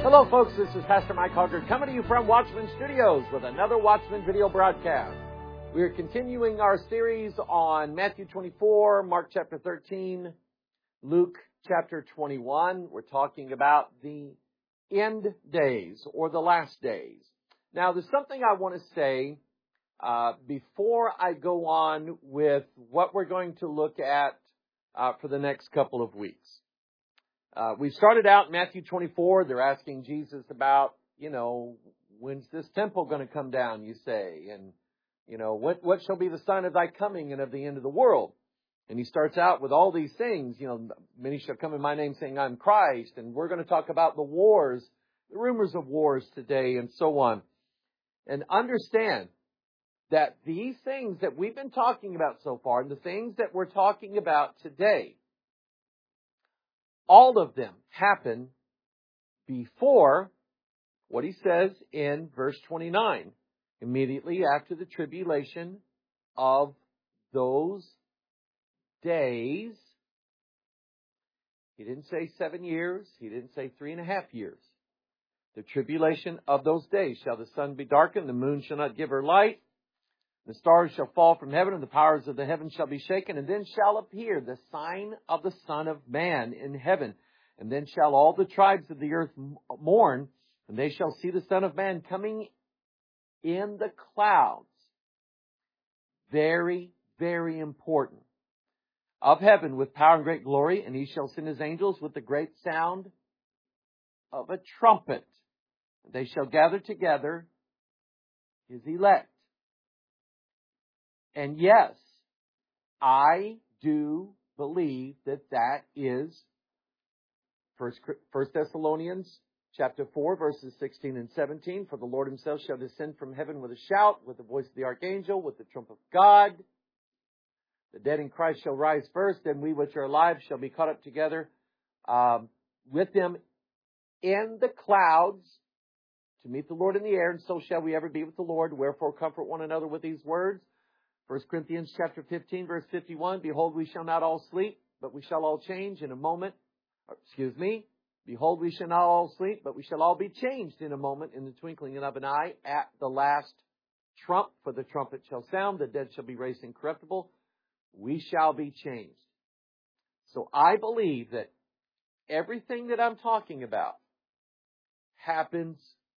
Hello, folks. This is Pastor Mike Hoggard coming to you from Watchman Studios with another Watchman video broadcast. We are continuing our series on Matthew 24, Mark chapter 13, Luke chapter 21. We're talking about the end days or the last days. Now, there's something I want to say before I go on with what we're going to look at for the next couple of weeks. We started out in Matthew 24. They're asking Jesus about, when's this temple going to come down, you say? And, what shall be the sign of thy coming and of the end of the world? And he starts out with all these things. Many shall come in my name saying I'm Christ. And we're going to talk about the wars, the rumors of wars today and so on. And understand that these things that we've been talking about so far and the things that we're talking about today, all of them happen before what he says in verse 29, immediately after the tribulation of those days. He didn't say 7 years. He didn't say 3.5 years. The tribulation of those days. Shall the sun be darkened, the moon shall not give her light, the stars shall fall from heaven, and the powers of the heavens shall be shaken. And then shall appear the sign of the Son of Man in heaven. And then shall all the tribes of the earth mourn, and they shall see the Son of Man coming in the clouds. Very, very important. Of heaven with power and great glory, and he shall send his angels with the great sound of a trumpet. They shall gather together his elect. And yes, I do believe that is 1 Thessalonians chapter 4, verses 16 and 17. For the Lord himself shall descend from heaven with a shout, with the voice of the archangel, with the trump of God. The dead in Christ shall rise first, and we which are alive shall be caught up together with them in the clouds to meet the Lord in the air, and so shall we ever be with the Lord. Wherefore comfort one another with these words. 1 Corinthians chapter 15, verse 51, Behold, we shall not all sleep, but we shall all change in a moment. Behold, we shall not all sleep, but we shall all be changed in a moment, in the twinkling of an eye, at the last trump. For the trumpet shall sound, the dead shall be raised incorruptible. We shall be changed. So I believe that everything that I'm talking about happens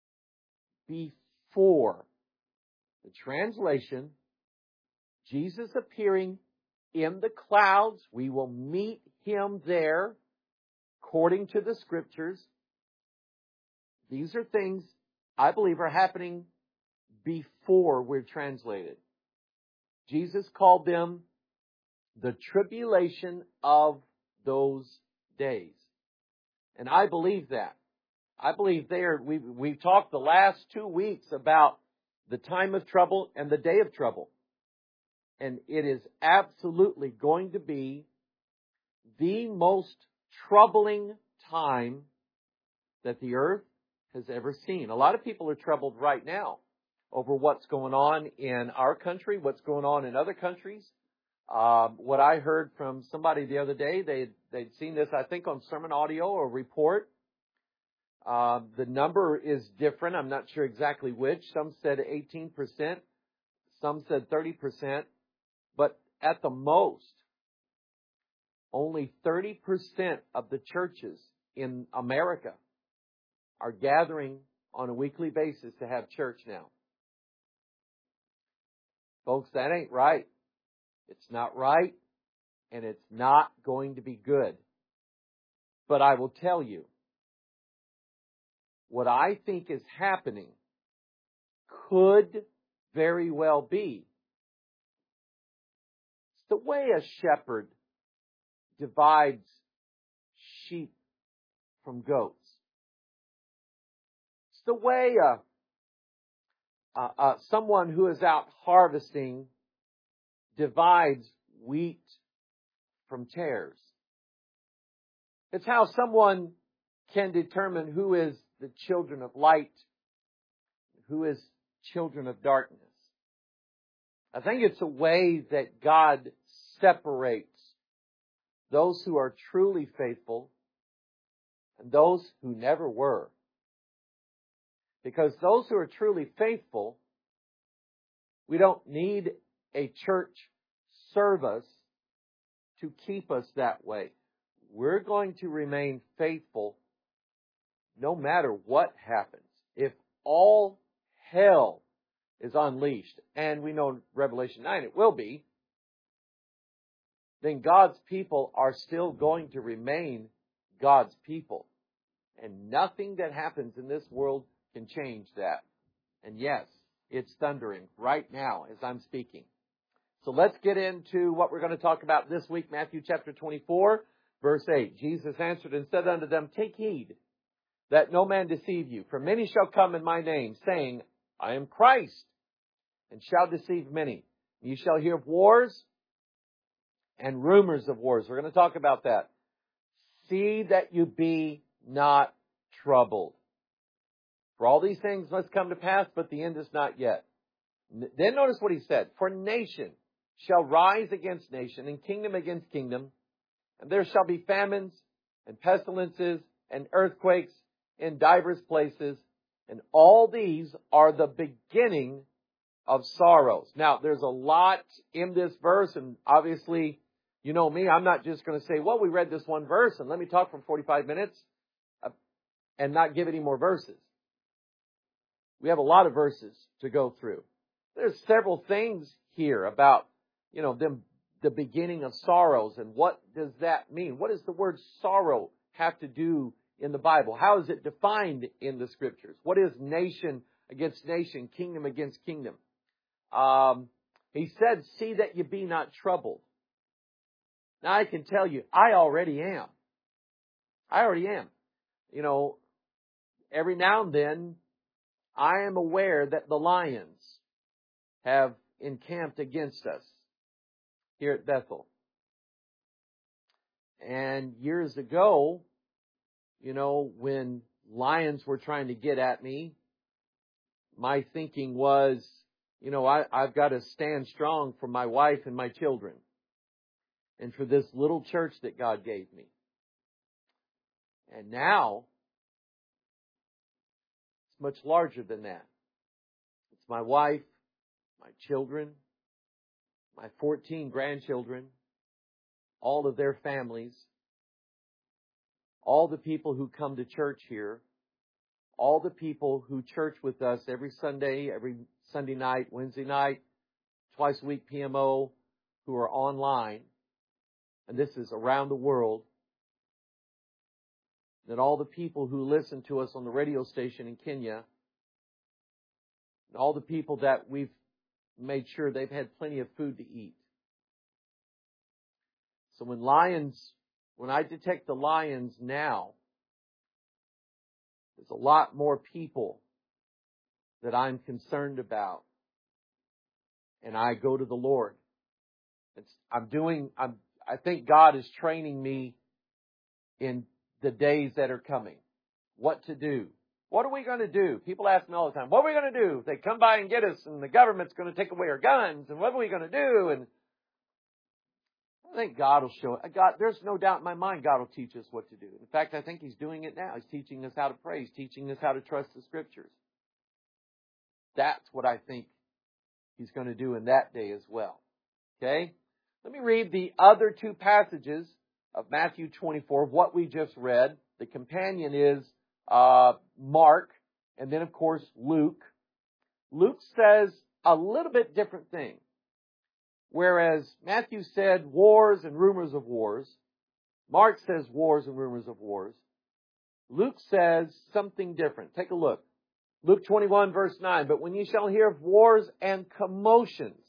before the translation, Jesus appearing in the clouds. We will meet him there according to the scriptures. These are things I believe are happening before we're translated. Jesus called them the tribulation of those days. And I believe that. I believe we've talked the last 2 weeks about the time of trouble and the day of trouble. And it is absolutely going to be the most troubling time that the earth has ever seen. A lot of people are troubled right now over what's going on in our country, what's going on in other countries. What I heard from somebody the other day, they'd seen this, I think, on sermon audio or report. The number is different. I'm not sure exactly which. Some said 18%. Some said 30%. But at the most, only 30% of the churches in America are gathering on a weekly basis to have church now. Folks, that ain't right. It's not right, and it's not going to be good. But I will tell you, what I think is happening could very well be the way a shepherd divides sheep from goats. It's the way someone who is out harvesting divides wheat from tares. It's how someone can determine who is the children of light, who is children of darkness. I think it's a way that God separates those who are truly faithful and those who never were. Because those who are truly faithful, we don't need a church service to keep us that way. We're going to remain faithful no matter what happens. If all hell is unleashed, and we know in Revelation 9 it will be, then God's people are still going to remain God's people. And nothing that happens in this world can change that. And yes, it's thundering right now as I'm speaking. So let's get into what we're going to talk about this week, Matthew chapter 24, verse 8. Jesus answered and said unto them, Take heed that no man deceive you, for many shall come in my name, saying, I am Christ, and shall deceive many. You shall hear of wars and rumors of wars. We're going to talk about that. See that you be not troubled. For all these things must come to pass, but the end is not yet. Then notice what he said. For nation shall rise against nation, and kingdom against kingdom, and there shall be famines, and pestilences, and earthquakes in divers places, and all these are the beginning of sorrows. Now, there's a lot in this verse, and obviously, you know me, I'm not just going to say, well, we read this one verse, and let me talk for 45 minutes, and not give any more verses. We have a lot of verses to go through. There's several things here about, the beginning of sorrows, and what does that mean? What does the word sorrow have to do in the Bible? How is it defined in the Scriptures? What is nation against nation, kingdom against kingdom? He said, see that you be not troubled. Now I can tell you, I already am. Every now and then, I am aware that the lions have encamped against us here at Bethel. And years ago, when lions were trying to get at me, my thinking was, I've got to stand strong for my wife and my children and for this little church that God gave me. And now, it's much larger than that. It's my wife, my children, my 14 grandchildren, all of their families, all the people who come to church here, all the people who church with us every Sunday night, Wednesday night, twice a week PMO, who are online, and this is around the world, that all the people who listen to us on the radio station in Kenya, and all the people that we've made sure they've had plenty of food to eat. So when I detect the lions now, there's a lot more people that I'm concerned about. And I go to the Lord. I think God is training me in the days that are coming. What to do. What are we going to do? People ask me all the time, what are we going to do if they come by and get us and the government's going to take away our guns? And what are we going to do? And I think God will show it. There's no doubt in my mind God will teach us what to do. In fact, I think He's doing it now. He's teaching us how to pray. He's teaching us how to trust the Scriptures. That's what I think He's going to do in that day as well. Okay? Let me read the other two passages of Matthew 24, what we just read. The companion is Mark, and then, of course, Luke. Luke says a little bit different thing. Whereas Matthew said wars and rumors of wars, Mark says wars and rumors of wars. Luke says something different. Take a look. Luke 21, verse 9. But when ye shall hear of wars and commotions,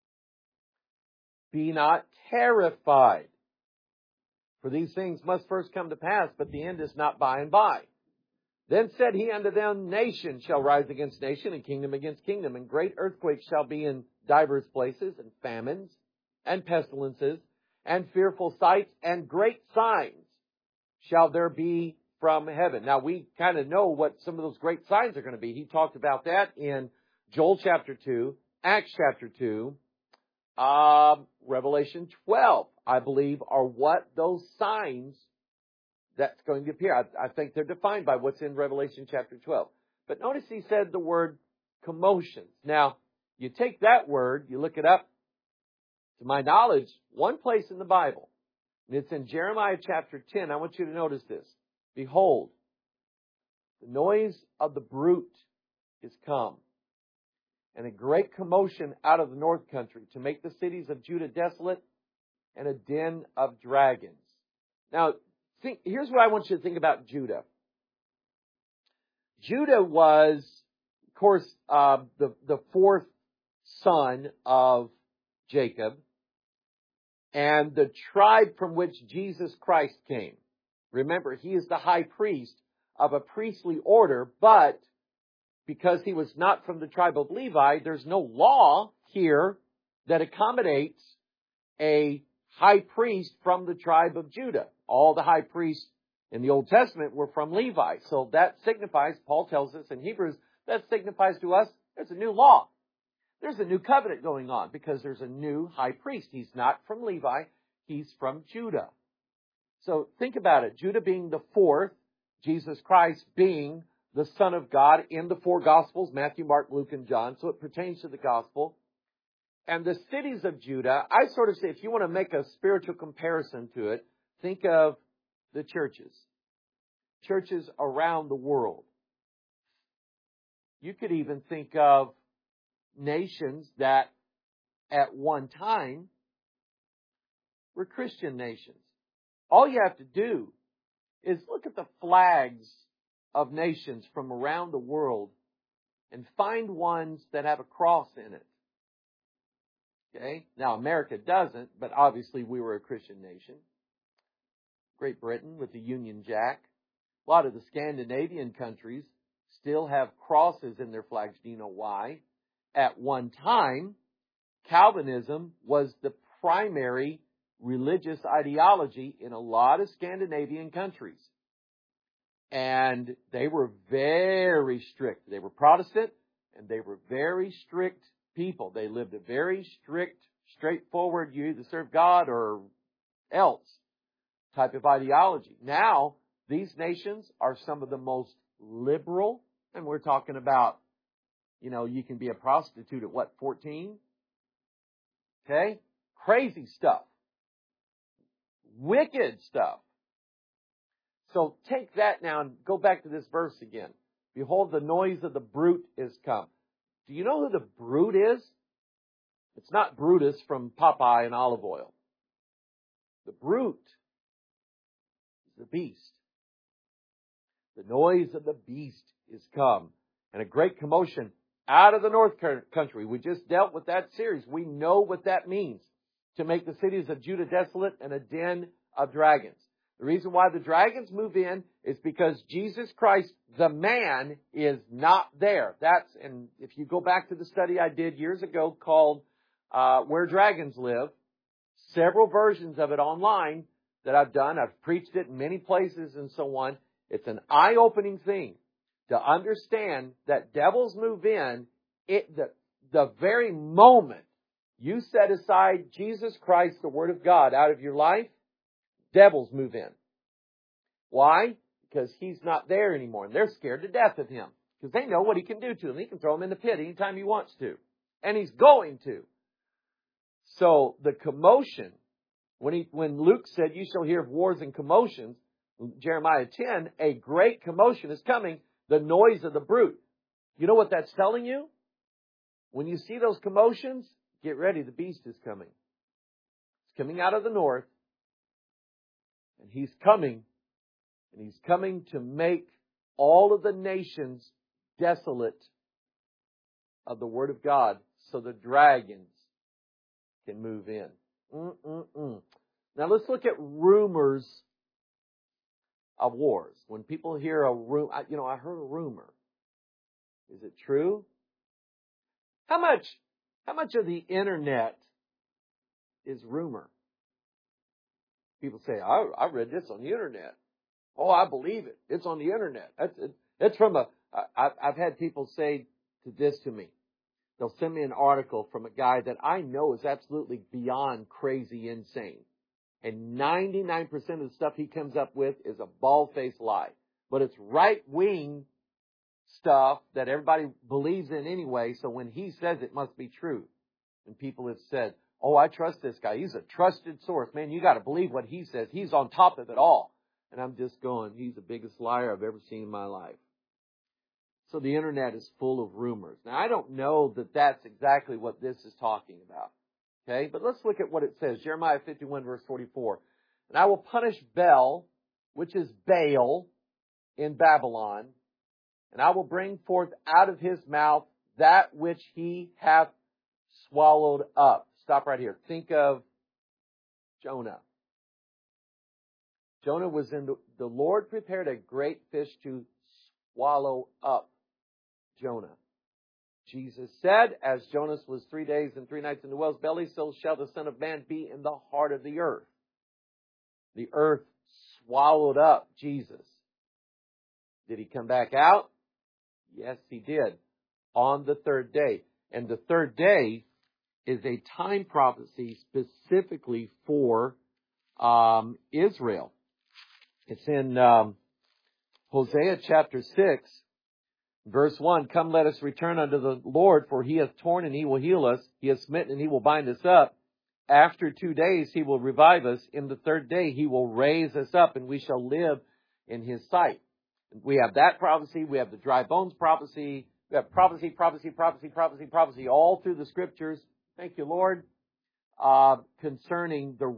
be not terrified. For these things must first come to pass, but the end is not by and by. Then said he unto them, Nation shall rise against nation, and kingdom against kingdom, and great earthquakes shall be in divers places, and famines, and pestilences, and fearful sights, and great signs shall there be from heaven. Now, we kind of know what some of those great signs are going to be. He talked about that in Joel chapter 2, Acts chapter 2, Revelation 12, I believe, are what those signs that's going to appear. I think they're defined by what's in Revelation chapter 12. But notice he said the word commotions. Now, you take that word, you look it up, to my knowledge, one place in the Bible, and it's in Jeremiah chapter 10. I want you to notice this. Behold, the noise of the brute is come, and a great commotion out of the north country to make the cities of Judah desolate and a den of dragons. Now, here's what I want you to think about Judah. Judah was, of course, the fourth son of Jacob, and the tribe from which Jesus Christ came. Remember, he is the high priest of a priestly order, but because he was not from the tribe of Levi, there's no law here that accommodates a high priest from the tribe of Judah. All the high priests in the Old Testament were from Levi. So that signifies, Paul tells us in Hebrews, that signifies to us there's a new law. There's a new covenant going on because there's a new high priest. He's not from Levi, he's from Judah. So think about it. Judah being the fourth, Jesus Christ being the Son of God in the four Gospels, Matthew, Mark, Luke, and John. So it pertains to the Gospel. And the cities of Judah, I sort of say, if you want to make a spiritual comparison to it, think of the churches. Churches around the world. You could even think of nations that at one time were Christian nations. All you have to do is look at the flags of nations from around the world and find ones that have a cross in it. Okay? Now, America doesn't, but obviously we were a Christian nation. Great Britain with the Union Jack. A lot of the Scandinavian countries still have crosses in their flags. Do you know why? At one time, Calvinism was the primary religious ideology in a lot of Scandinavian countries. And they were very strict. They were Protestant, and they were very strict people. They lived a very strict, straightforward, you either serve God or else type of ideology. Now, these nations are some of the most liberal, and we're talking about, you can be a prostitute at 14? Okay? Crazy stuff. Wicked stuff. So take that now and go back to this verse again. Behold, the noise of the brute is come. Do you know who the brute is? It's not Brutus from Popeye and olive oil. The brute is the beast. The noise of the beast is come, and a great commotion out of the north country. We just dealt with that series. We know what that means. To make the cities of Judah desolate and a den of dragons. The reason why the dragons move in is because Jesus Christ, the man, is not there. And if you go back to the study I did years ago called Where Dragons Live, several versions of it online that I've done. I've preached it in many places and so on. It's an eye-opening thing to understand that devils move in the very moment you set aside Jesus Christ, the Word of God, out of your life, devils move in. Why? Because He's not there anymore. And they're scared to death of Him. Because they know what He can do to them. He can throw them in the pit anytime He wants to. And He's going to. So the commotion, when Luke said, you shall hear of wars and commotions, Jeremiah 10, a great commotion is coming, the noise of the brute. You know what that's telling you? When you see those commotions, get ready, the beast is coming. It's coming out of the north. And he's coming to make all of the nations desolate of the Word of God so the dragons can move in. Now let's look at rumors of wars. When people hear a rumor, I heard a rumor. Is it true? How much of the internet is rumor? People say, I read this on the internet. Oh, I believe it. It's on the internet. It's from I've had people say this to me. They'll send me an article from a guy that I know is absolutely beyond crazy insane. And 99% of the stuff he comes up with is a bald-faced lie. But it's right-wing stuff that everybody believes in anyway, so when he says it must be true. And people have said, oh, I trust this guy. He's a trusted source. Man, you got to believe what he says. He's on top of it all. And I'm just going, he's the biggest liar I've ever seen in my life. So the internet is full of rumors. Now, I don't know that that's exactly what this is talking about. Okay, but let's look at what it says. Jeremiah 51 verse 44. And I will punish Bel, which is Baal, in Babylon, and I will bring forth out of his mouth that which he hath swallowed up. Stop right here. Think of Jonah. Jonah was in the Lord prepared a great fish to swallow up Jonah. Jesus said, as Jonas was 3 days and 3 nights in the whale's belly, so shall the Son of Man be in the heart of the earth. The earth swallowed up Jesus. Did he come back out? Yes, he did. On the third day. And the third day is a time prophecy specifically for Israel. It's in Hosea chapter 6. Verse 1, come let us return unto the Lord, for he hath torn and he will heal us. He hath smitten and he will bind us up. After 2 days he will revive us. In the third day he will raise us up and we shall live in his sight. We have that prophecy. We have the dry bones prophecy. We have prophecy all through the scriptures. Thank you, Lord. Concerning the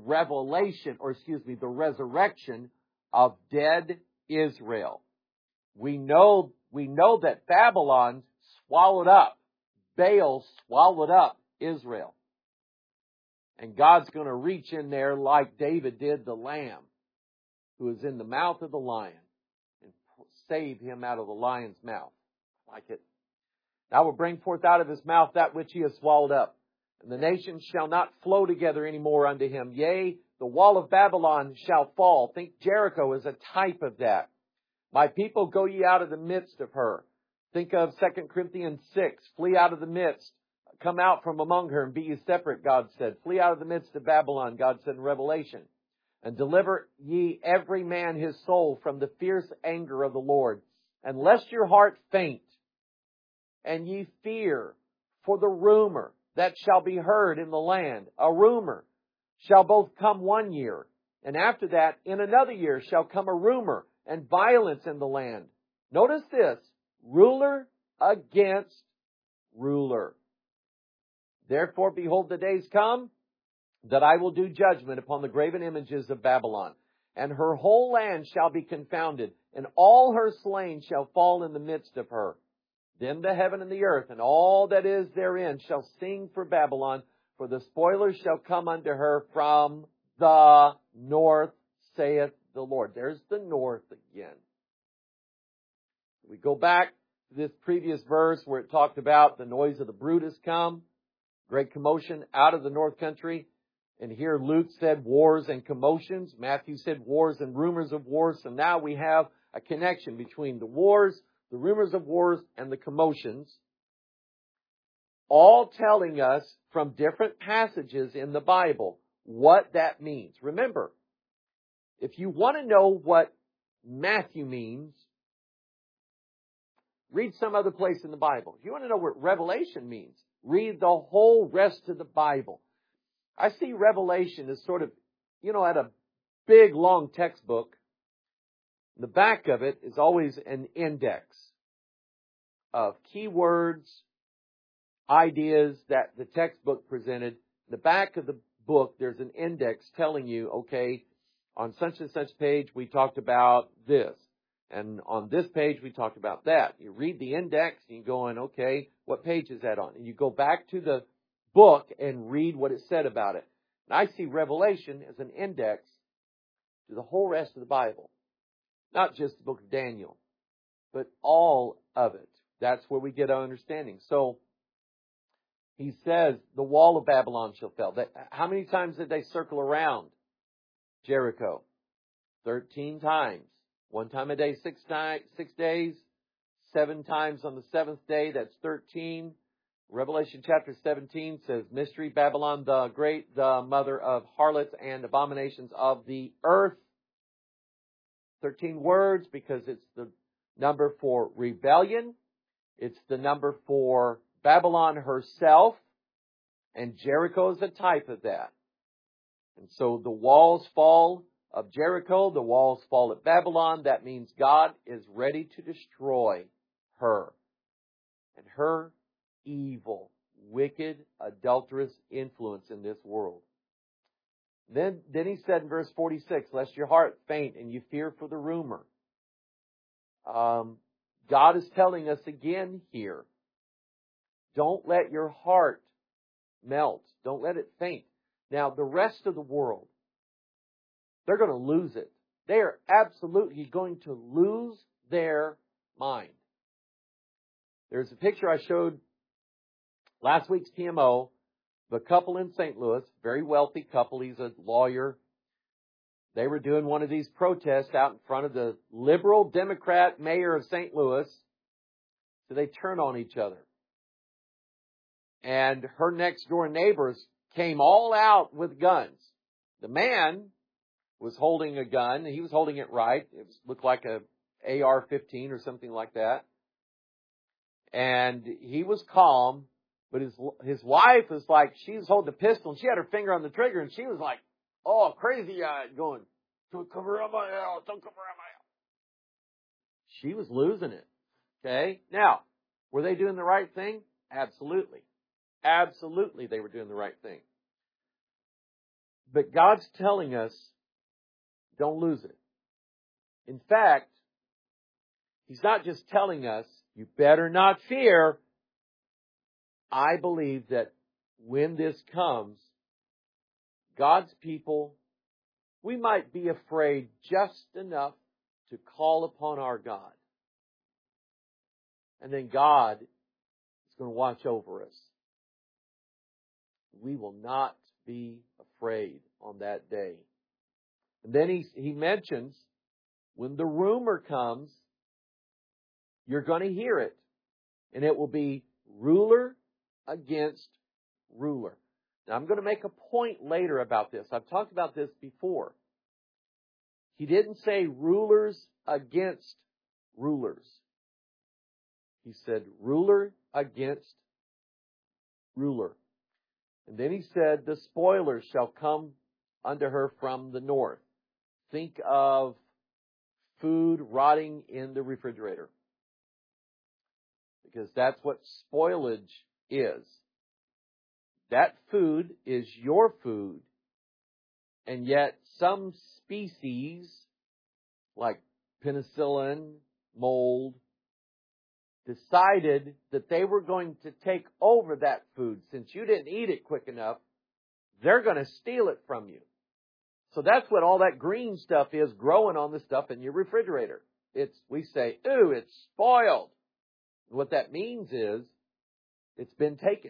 the resurrection of dead Israel. We know that Babylon swallowed up, Baal swallowed up Israel. And God's going to reach in there like David did the lamb who is in the mouth of the lion and save him out of the lion's mouth. Like it. I will bring forth out of his mouth that which he has swallowed up. And the nations shall not flow together any more unto him. Yea, the wall of Babylon shall fall. Think Jericho is a type of that. My people, go ye out of the midst of her. Think of 2 Corinthians 6. Flee out of the midst. Come out from among her and be ye separate, God said. Flee out of the midst of Babylon, God said in Revelation. And deliver ye every man his soul from the fierce anger of the Lord. And lest your heart faint, and ye fear for the rumor that shall be heard in the land. A rumor shall both come 1 year, and after that, in another year, shall come a rumor and violence in the land. Notice this, ruler against ruler. Therefore, behold, the days come that I will do judgment upon the graven images of Babylon, and her whole land shall be confounded, and all her slain shall fall in the midst of her. Then the heaven and the earth and all that is therein shall sing for Babylon, for the spoilers shall come unto her from the north, saith the Lord. There's the north again. We go back to this previous verse where it talked about the noise of the brood has come, great commotion out of the north country. And here Luke said wars and commotions. Matthew said wars and rumors of wars. So now we have a connection between the wars, the rumors of wars, and the commotions, all telling us from different passages in the Bible what that means. Remember, if you want to know what Matthew means, read some other place in the Bible. If you want to know what Revelation means, read the whole rest of the Bible. I see Revelation as sort of, at a big, long textbook. The back of it is always an index of keywords, ideas that the textbook presented. The back of the book, there's an index telling you, okay, on such and such page, we talked about this. And on this page, we talked about that. You read the index and you go in, okay, what page is that on? And you go back to the book and read what it said about it. And I see Revelation as an index to the whole rest of the Bible. Not just the book of Daniel, but all of it. That's where we get our understanding. So, he says, the wall of Babylon shall fall. How many times did they circle around Jericho? 13 times. 1 time a day, 6 days. 7 times on the 7th day, that's 13. Revelation chapter 17 says, Mystery Babylon the Great, the mother of harlots and abominations of the earth. 13 words because it's the number for rebellion. It's the number for Babylon herself. And Jericho is a type of that. And so the walls fall of Jericho, the walls fall at Babylon. That means God is ready to destroy her and her evil, wicked, adulterous influence in this world. Then he said in verse 46, lest your heart faint and you fear for the rumor. God is telling us again here, don't let your heart melt. Don't let it faint. Now, the rest of the world, they're going to lose it. They are absolutely going to lose their mind. There's a picture I showed last week's TMO, the couple in St. Louis, very wealthy couple. He's a lawyer. They were doing one of these protests out in front of the liberal Democrat mayor of St. Louis. So they turn on each other. And her next door neighbors came all out with guns. The man was holding a gun. He was holding it right. It looked like a AR-15 or something like that. And he was calm. But his wife was like, she was holding a pistol and she had her finger on the trigger and she was like, oh, crazy-eyed, going, don't come around my house, don't come around my house. She was losing it. Okay? Now, were they doing the right thing? Absolutely. Absolutely they were doing the right thing. But God's telling us, don't lose it. In fact, He's not just telling us, you better not fear. I believe that when this comes, God's people, we might be afraid just enough to call upon our God. And then God is going to watch over us. We will not be afraid on that day. And then he mentions, when the rumor comes, you're going to hear it. And it will be ruler against ruler. Now, I'm going to make a point later about this. I've talked about this before. He didn't say rulers against rulers. He said ruler against ruler. And then he said, the spoilers shall come unto her from the north. Think of food rotting in the refrigerator. Because that's what spoilage is. That food is your food, and yet some species, like penicillin, mold, decided that they were going to take over that food. Since you didn't eat it quick enough, they're going to steal it from you. So that's what all that green stuff is growing on the stuff in your refrigerator. We say, ooh, it's spoiled. What that means is, it's been taken.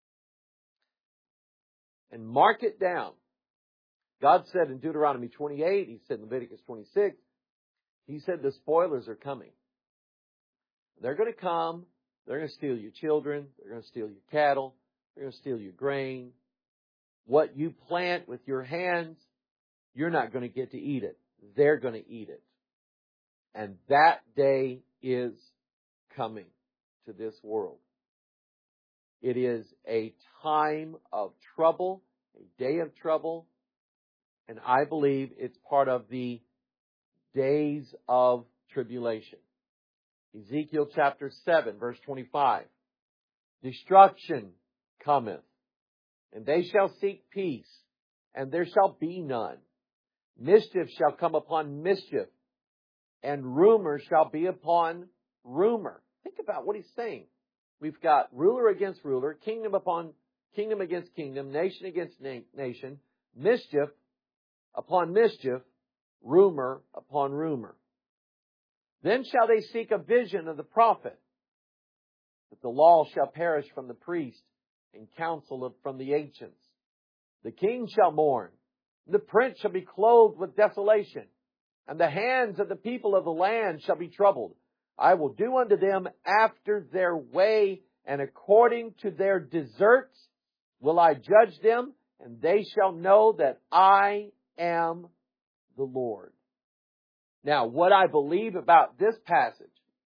And mark it down. God said in Deuteronomy 28, He said in Leviticus 26, He said the spoilers are coming. They're going to come, they're going to steal your children, they're going to steal your cattle, they're going to steal your grain. What you plant with your hands, you're not going to get to eat it. They're going to eat it. And that day is coming to this world. It is a time of trouble, a day of trouble, and I believe it's part of the days of tribulation. Ezekiel chapter 7, verse 25. Destruction cometh, and they shall seek peace, and there shall be none. Mischief shall come upon mischief, and rumor shall be upon rumor. Think about what he's saying. We've got ruler against ruler, kingdom against kingdom, nation against nation, mischief upon mischief, rumor upon rumor. Then shall they seek a vision of the prophet, but the law shall perish from the priest, and counsel from the ancients. The king shall mourn, the prince shall be clothed with desolation, and the hands of the people of the land shall be troubled. I will do unto them after their way, and according to their deserts will I judge them, and they shall know that I am the Lord. Now, what I believe about this passage,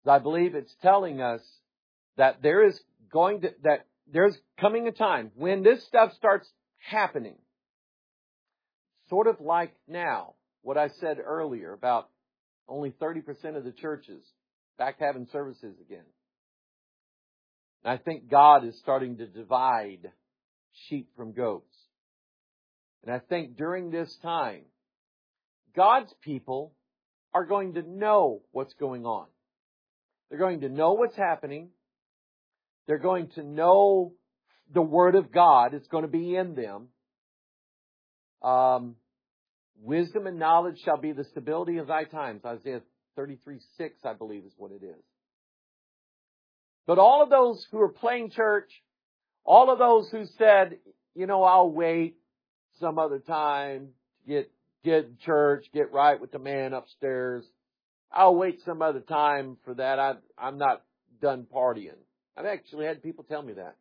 I believe it's telling us that there's coming a time when this stuff starts happening. Sort of like now, what I said earlier about only 30% of the churches back having services again. And I think God is starting to divide sheep from goats. And I think during this time, God's people are going to know what's going on. They're going to know what's happening. They're going to know the Word of God. It's going to be in them. Wisdom and knowledge shall be the stability of thy times. Isaiah 33:6, I believe, is what it is. But all of those who are playing church, all of those who said, I'll wait some other time to get in church, get right with the man upstairs. I'll wait some other time for that. I'm not done partying. I've actually had people tell me that.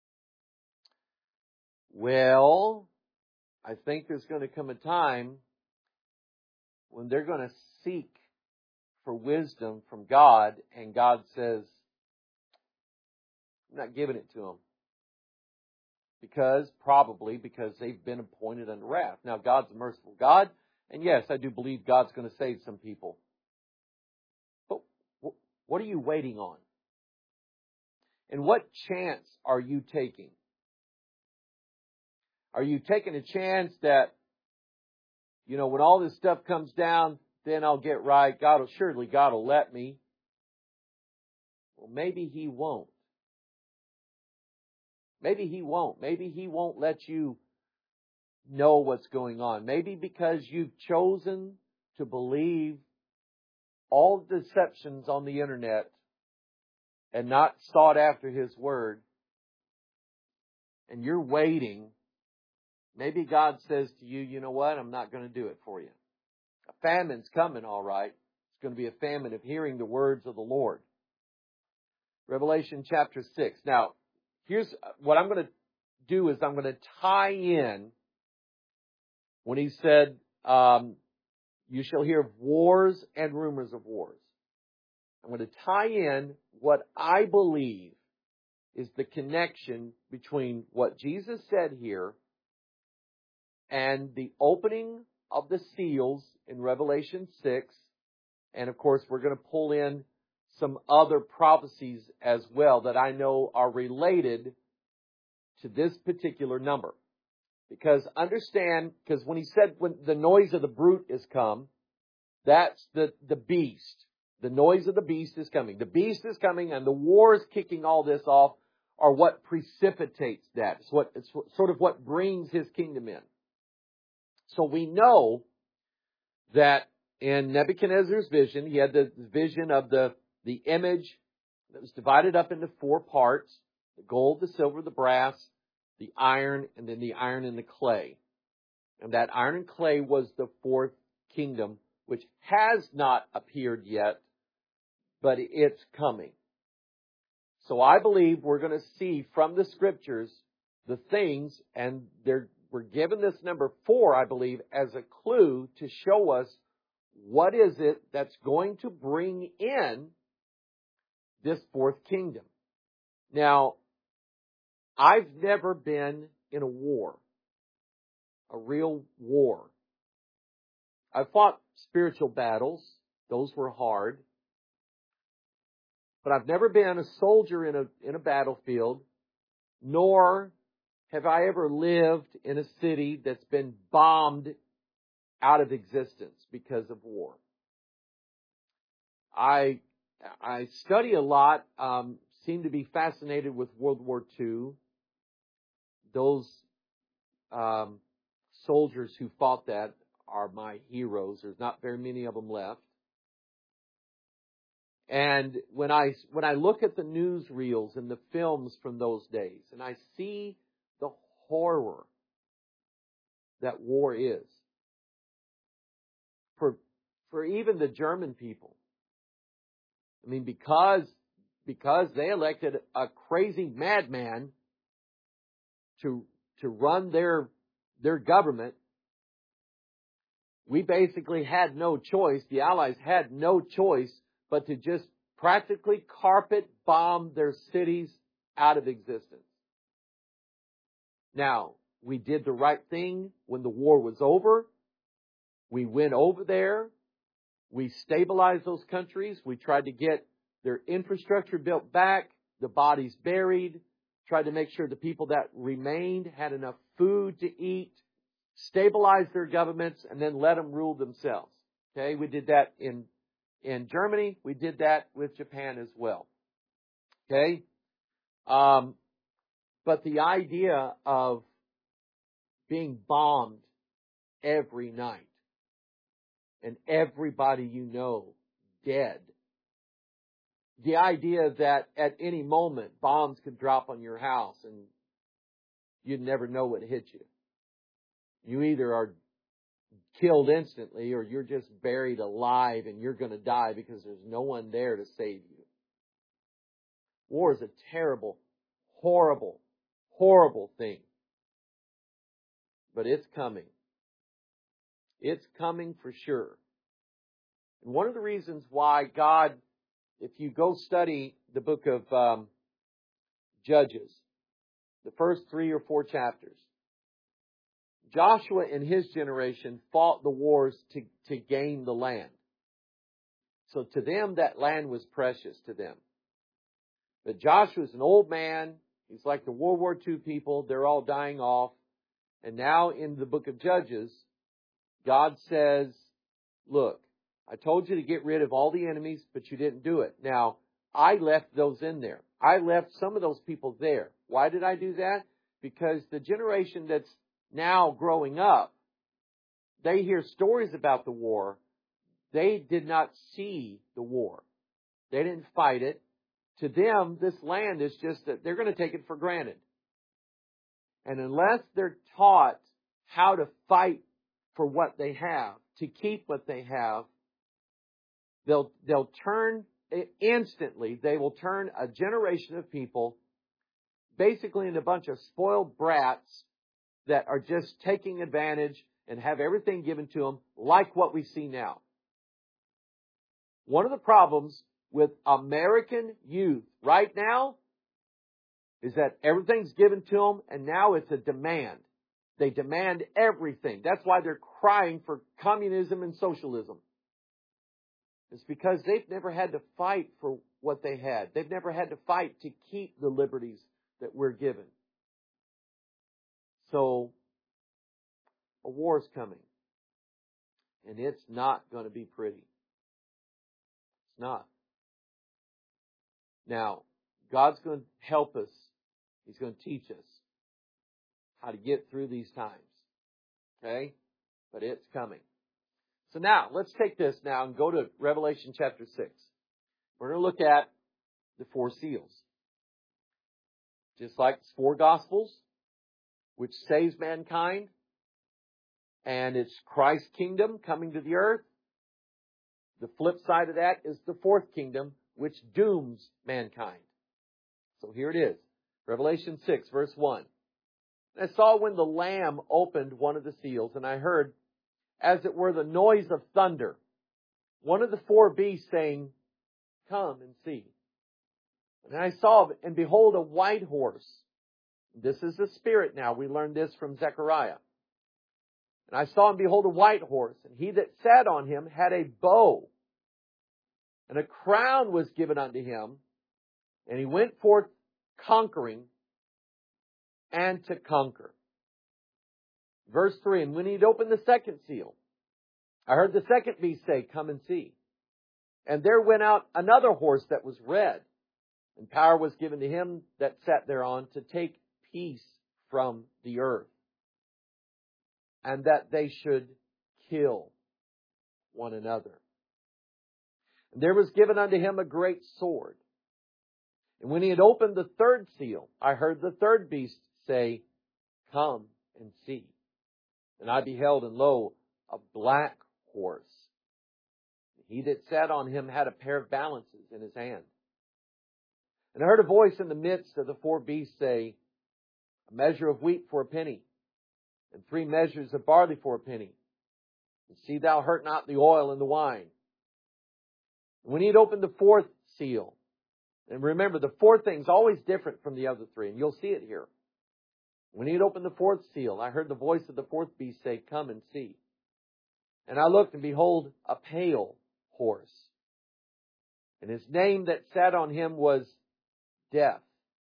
Well, I think there's going to come a time when they're going to seek for wisdom from God, and God says, I'm not giving it to them. Probably because they've been appointed unto wrath. Now, God's a merciful God, and yes, I do believe God's going to save some people. But what are you waiting on? And what chance are you taking? Are you taking a chance that, when all this stuff comes down, then I'll get right. God will let me. Well, maybe He won't. Maybe He won't. Maybe He won't let you know what's going on. Maybe because you've chosen to believe all the deceptions on the internet and not sought after His Word, and you're waiting. Maybe God says to you, you know what? I'm not going to do it for you. A famine's coming, all right. It's going to be a famine of hearing the words of the Lord. Revelation chapter 6. Now, here's what I'm going to do is I'm going to tie in when He said, you shall hear of wars and rumors of wars. I'm going to tie in what I believe is the connection between what Jesus said here and the opening of the seals in Revelation 6. And of course, we're going to pull in some other prophecies as well that I know are related to this particular number. Because when He said when the noise of the brute is come, that's the beast. The noise of the beast is coming. The beast is coming, and the wars kicking all this off are what precipitates that. It's sort of what brings His kingdom in. So we know that in Nebuchadnezzar's vision, he had the vision of the image that was divided up into 4 parts: the gold, the silver, the brass, the iron, and then the iron and the clay. And that iron and clay was the 4th kingdom, which has not appeared yet, but it's coming. So I believe we're going to see from the Scriptures the things, and we're given this number 4, I believe, as a clue to show us what is it that's going to bring in this 4th kingdom. Now, I've never been in a war, a real war. I've fought spiritual battles. Those were hard. But I've never been a soldier in a battlefield, nor have I ever lived in a city that's been bombed out of existence because of war. I study a lot, seem to be fascinated with World War II. Those soldiers who fought that are my heroes. There's not very many of them left. And when I look at the newsreels and the films from those days, and I see the horror that war is for even the German people. I mean, because they elected a crazy madman to run their government, we basically had no choice. The Allies had no choice but to just practically carpet bombed their cities out of existence. Now, we did the right thing when the war was over. We went over there. We stabilized those countries. We tried to get their infrastructure built back, the bodies buried, tried to make sure the people that remained had enough food to eat, stabilize their governments, and then let them rule themselves. Okay, we did that in Germany. We did that with Japan as well. Okay? But the idea of being bombed every night and everybody you know dead. The idea that at any moment bombs could drop on your house and you'd never know what hit you. You either are killed instantly or you're just buried alive and you're going to die because there's no one there to save you. War is a terrible, horrible, horrible thing. But it's coming. It's coming for sure. And one of the reasons why God, if you go study the book of Judges, the first 3 or 4 chapters, Joshua and his generation fought the wars to gain the land. So to them, that land was precious to them. But Joshua's an old man. He's like the World War II people. They're all dying off. And now in the book of Judges, God says, look, I told you to get rid of all the enemies, but you didn't do it. Now, I left those in there. I left some of those people there. Why did I do that? Because the generation that's now growing up, they hear stories about the war. They did not see the war. They didn't fight it. To them, this land is just that they're going to take it for granted. And unless they're taught how to fight for what they have, to keep what they have, they'll turn instantly, they will turn a generation of people basically into a bunch of spoiled brats that are just taking advantage and have everything given to them like what we see now. One of the problems with American youth right now is that everything's given to them and now it's a demand. They demand everything. That's why they're crying for communism and socialism. It's because they've never had to fight for what they had. They've never had to fight to keep the liberties that we're given. So, a war is coming. And it's not going to be pretty. It's not. Now, God's going to help us. He's going to teach us how to get through these times. Okay? But it's coming. So now, let's take this now and go to Revelation chapter 6. We're going to look at the 4 seals. Just like 4 Gospels, which saves mankind, and it's Christ's kingdom coming to the earth. The flip side of that is the 4th kingdom, which dooms mankind. So here it is. Revelation 6, verse 1. I saw when the Lamb opened one of the seals, and I heard, as it were, the noise of thunder. One of the 4 beasts saying, come and see. And I saw, and behold, a white horse. This is the Spirit now. We learned this from Zechariah. And I saw and behold a white horse, and he that sat on him had a bow. And a crown was given unto him, and he went forth conquering and to conquer. Verse 3, and when he'd opened the 2nd seal, I heard the 2nd beast say, come and see. And there went out another horse that was red, and power was given to him that sat thereon to take peace from the earth, and that they should kill one another. And there was given unto him a great sword. And when he had opened the 3rd seal, I heard the 3rd beast say, come and see. And I beheld, and lo, a black horse. He that sat on him had a pair of balances in his hand. And I heard a voice in the midst of the 4 beasts say, a measure of wheat for a penny, and 3 measures of barley for a penny. And see thou hurt not the oil and the wine. And when he had opened the 4th seal. And remember, the fourth thing is always different from the other three, and you'll see it here. When he had opened the fourth seal, I heard the voice of the fourth beast say, "Come and see." And I looked, and behold, a pale horse. And his name that sat on him was Death,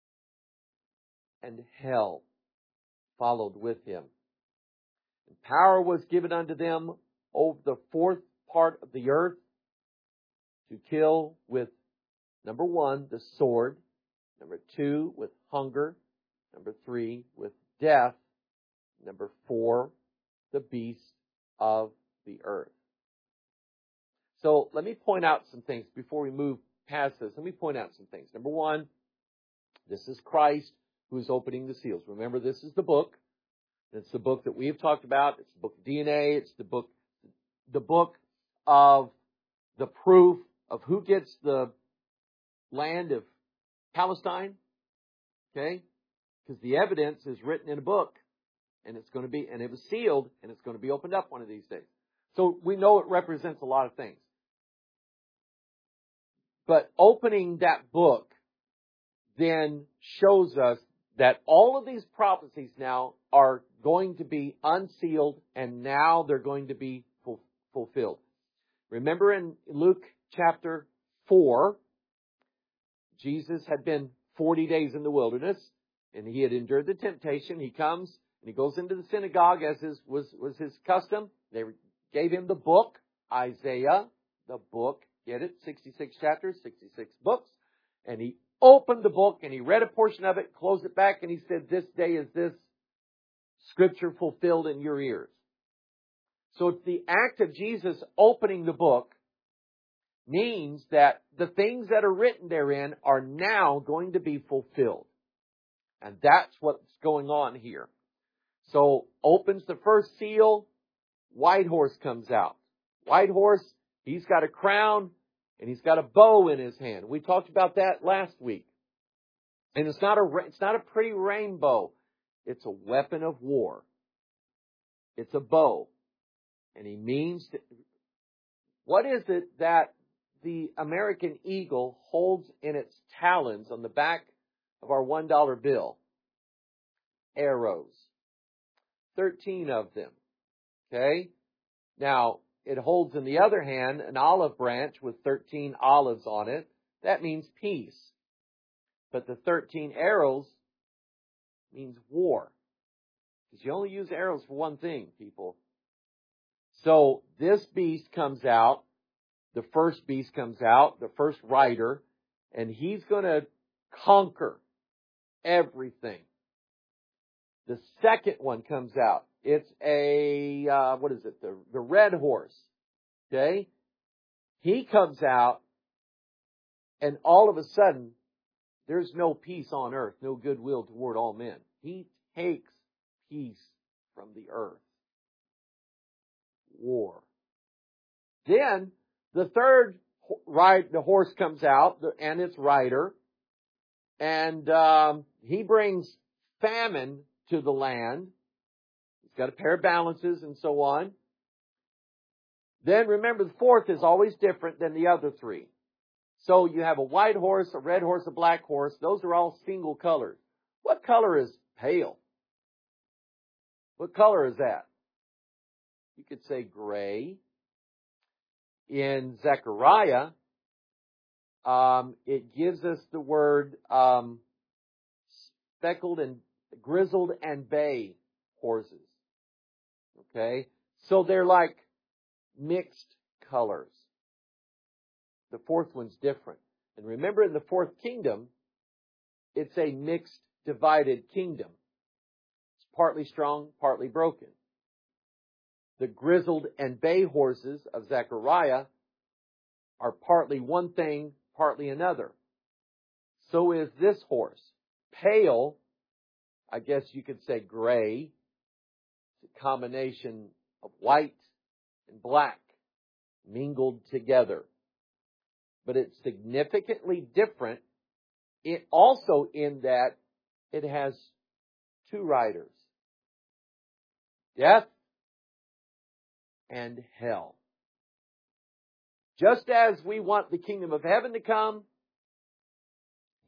and hell followed with him. And power was given unto them over the fourth part of the earth to kill with, number 1, the sword, number 2, with hunger, number 3, with death, number 4, the beast of the earth. So let me point out some things before we move past this. Let me point out some things. Number 1, this is Christ who is opening the seals. Remember, this is the book. It's the book that we have talked about. It's the book of DNA. It's the book of the proof of who gets the land of Palestine. Okay? Because the evidence is written in a book. And it's going to be, and it was sealed, and it's going to be opened up one of these days. So we know it represents a lot of things. But opening that book then shows us that all of these prophecies now are going to be unsealed, and now they're going to be fulfilled. Remember in Luke chapter 4, Jesus had been 40 days in the wilderness, and he had endured the temptation. He comes, and he goes into the synagogue as was his custom. They gave him the book, Isaiah, the book. Get it? 66 chapters, 66 books. And he opened the book and he read a portion of it, closed it back, and he said, "This day is this scripture fulfilled in your ears." So it's the act of Jesus opening the book means that the things that are written therein are now going to be fulfilled. And that's what's going on here. So opens the first seal, white horse comes out. White horse, he's got a crown and he's got a bow in his hand. We talked about that last week. And it's not a pretty rainbow. It's a weapon of war. It's a bow. And he means to, what is it that the American eagle holds in its talons on the back of our $1 bill? Arrows. 13 of them. Okay? Now, it holds in the other hand an olive branch with 13 olives on it. That means peace. But the 13 arrows means war. Because you only use arrows for one thing, people. So this beast comes out. The first beast comes out, the first rider, and he's going to conquer everything. The second one comes out. It's a, the red horse. Okay? He comes out, and all of a sudden, there's no peace on earth, no goodwill toward all men. He takes peace from the earth. War. Then, the third the horse comes out, and its rider, and he brings famine to the land. He's got a pair of balances and so on. Then remember, the fourth is always different than the other three. So you have a white horse, a red horse, a black horse. Those are all single colors. What color is pale? What color is that? You could say gray. In Zechariah, it gives us the word speckled and grizzled and bay horses. Okay? So they're like mixed colors. The fourth one's different. And remember, in the fourth kingdom, it's a mixed, divided kingdom. It's partly strong, partly broken. The grizzled and bay horses of Zechariah are partly one thing, partly another. So is this horse. Pale, I guess you could say gray. It's a combination of white and black mingled together. But it's significantly different. It also in that it has two riders. Death and hell. Just as we want the kingdom of heaven to come,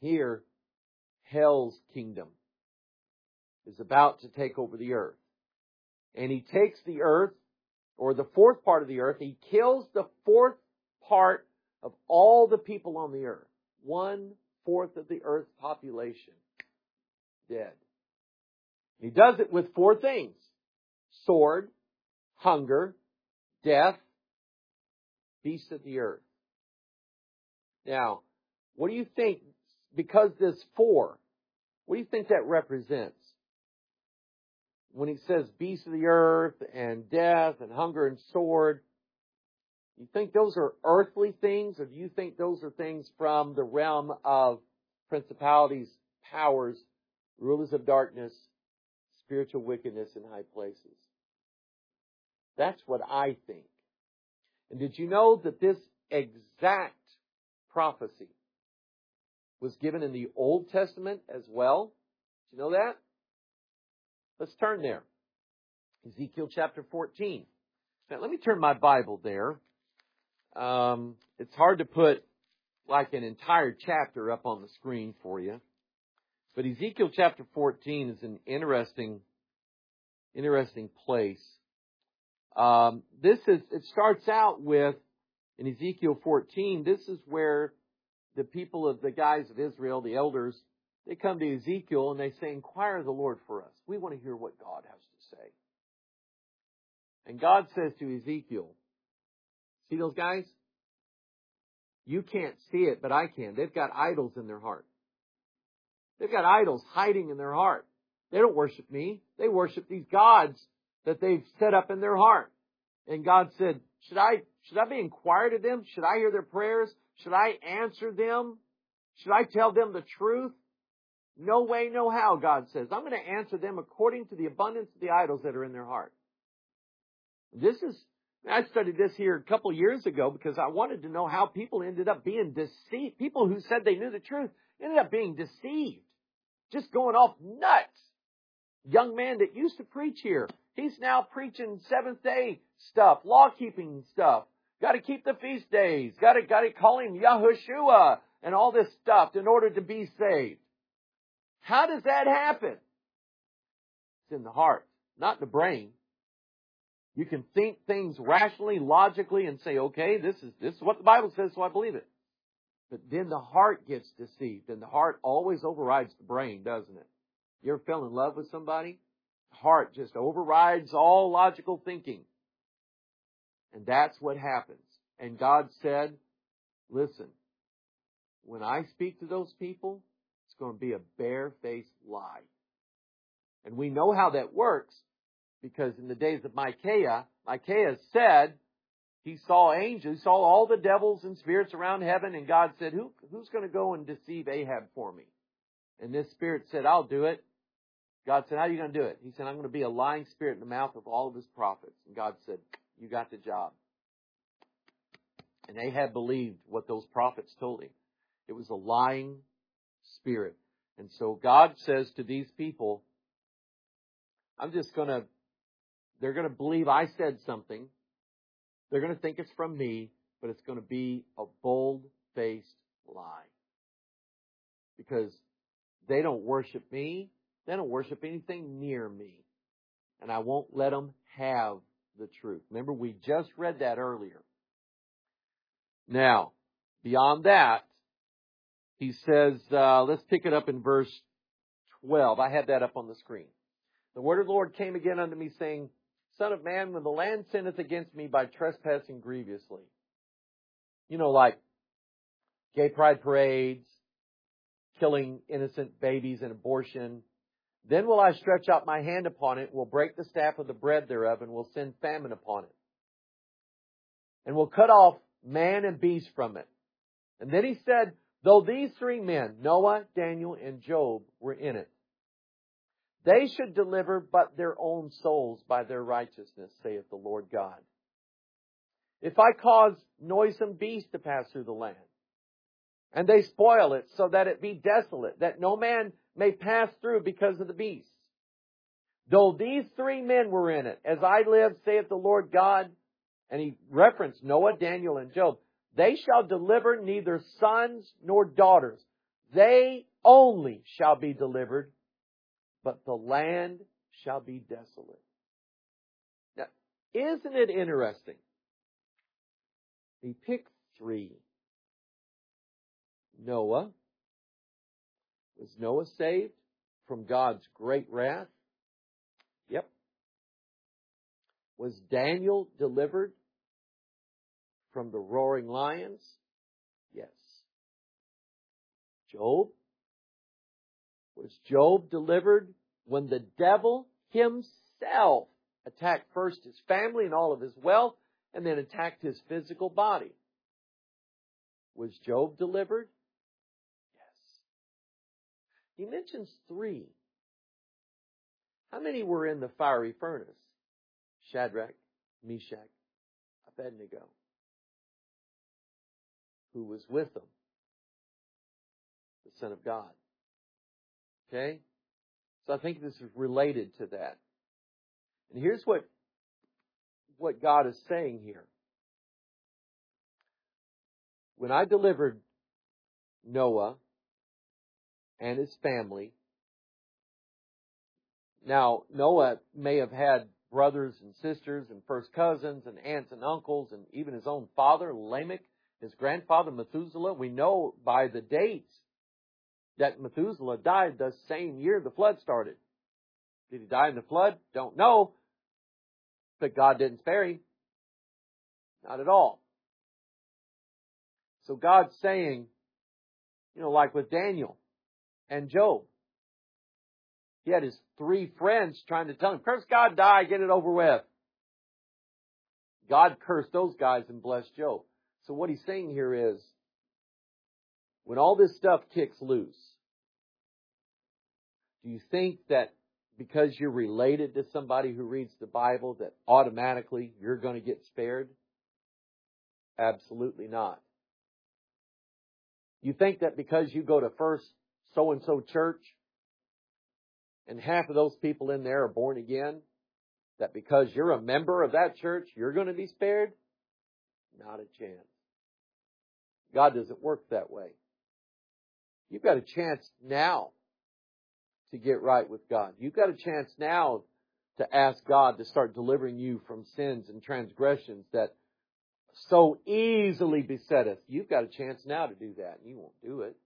Here, hell's kingdom is about to take over the earth. And he takes the earth, or the fourth part of the earth, he kills the fourth part of all the people on the earth. 1/4 of the earth's population dead. He does it with 4 things: sword, hunger, death, beasts of the earth. Now, what do you think, because there's 4, what do you think that represents? When he says beasts of the earth and death and hunger and sword, you think those are earthly things, or do you think those are things from the realm of principalities, powers, rulers of darkness, spiritual wickedness in high places? That's what I think. And did you know that this exact prophecy was given in the Old Testament as well? Did you know that? Let's turn there. Ezekiel chapter 14. Now, let me turn my Bible there. It's hard to put like an entire chapter up on the screen for you. But Ezekiel chapter 14 is an interesting place. It starts out with, in Ezekiel 14, this is where the people of the guys of Israel, the elders, they come to Ezekiel and they say, "Inquire of the Lord for us. We want to hear what God has to say." And God says to Ezekiel, "See those guys? You can't see it, but I can. They've got idols in their heart. They've got idols hiding in their heart. They don't worship me. They worship these gods that they've set up in their heart." And God said, should I be inquired of them? Should I hear their prayers? Should I answer them? Should I tell them the truth? No way, no how, God says. I'm going to answer them according to the abundance of the idols that are in their heart. I studied this here a couple of years ago because I wanted to know how people ended up being deceived. People who said they knew the truth ended up being deceived. Just going off nuts. Young man that used to preach here, he's now preaching Seventh-day stuff, law-keeping stuff. Got to keep the feast days. Got to call him Yahushua and all this stuff in order to be saved. How does that happen? It's in the heart, not in the brain. You can think things rationally, logically, and say, okay, this is what the Bible says, so I believe it. But then the heart gets deceived, and the heart always overrides the brain, doesn't it? You ever fell in love with somebody? The heart just overrides all logical thinking. And that's what happens. And God said, listen, when I speak to those people, it's going to be a bare-faced lie. And we know how that works because in the days of Micaiah said he saw angels, he saw all the devils and spirits around heaven, and God said, who's going to go and deceive Ahab for me? And this spirit said, I'll do it. God said, how are you going to do it? He said, I'm going to be a lying spirit in the mouth of all of his prophets. And God said, you got the job. And Ahab believed what those prophets told him. It was a lying spirit. And so God says to these people, they're going to believe I said something. They're going to think it's from me, but it's going to be a bold-faced lie. Because they don't worship me. They don't worship anything near me. And I won't let them have the truth. Remember, we just read that earlier. Now, beyond that, he says, let's pick it up in verse 12. I had that up on the screen. The word of the Lord came again unto me, saying, Son of man, when the land sinneth against me by trespassing grievously. You know, like gay pride parades, killing innocent babies and abortion. Then will I stretch out my hand upon it, will break the staff of the bread thereof, and will send famine upon it. And will cut off man and beast from it. And then he said, though these 3 men, Noah, Daniel, and Job, were in it, they should deliver but their own souls by their righteousness, saith the Lord God. If I cause noisome beasts to pass through the land, and they spoil it so that it be desolate, that no man may pass through because of the beasts. Though these 3 men were in it, as I live, saith the Lord God, and he referenced Noah, Daniel, and Job, they shall deliver neither sons nor daughters. they only shall be delivered, but the land shall be desolate. Now, isn't it interesting? He picked 3. Noah. Was Noah saved from God's great wrath? Yep. Was Daniel delivered from the roaring lions? Yes. Job? Was Job delivered when the devil himself attacked first his family and all of his wealth, and then attacked his physical body? Was Job delivered? Yes. He mentions 3. How many were in the fiery furnace? Shadrach, Meshach, Abednego. Who was with them? The Son of God. Okay? So I think this is related to that. And here's what God is saying here. When I delivered Noah and his family, now Noah may have had brothers and sisters and first cousins and aunts and uncles and even his own father, Lamech, his grandfather, Methuselah. We know by the dates that Methuselah died the same year the flood started. Did he die in the flood? Don't know. But God didn't spare him. Not at all. So God's saying, like with Daniel and Job, he had his 3 friends trying to tell him, curse God, die, get it over with. God cursed those guys and blessed Job. So what he's saying here is, when all this stuff kicks loose, do you think that because you're related to somebody who reads the Bible that automatically you're going to get spared? Absolutely not. You think that because you go to First so-and-so church and half of those people in there are born again, that because you're a member of that church, you're going to be spared? Not a chance. God doesn't work that way. You've got a chance now to get right with God. You've got a chance now to ask God to start delivering you from sins and transgressions that so easily besetteth. You've got a chance now to do that, and you won't do it.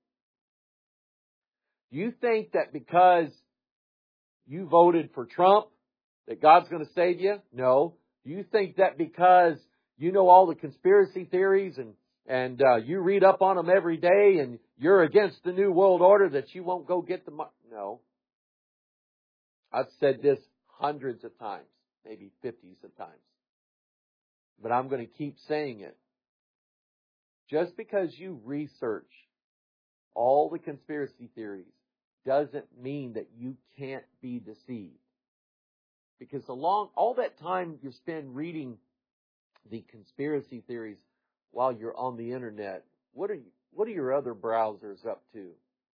Do you think that because you voted for Trump that God's going to save you? No. Do you think that because you know all the conspiracy theories and you read up on them every day and you're against the New World Order that you won't go get the money? No. I've said this hundreds of times, maybe 50s of times. But I'm going to keep saying it. Just because you research all the conspiracy theories doesn't mean that you can't be deceived. Because all that time you spend reading the conspiracy theories while you're on the internet, what are your other browsers up to?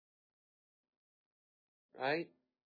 Right?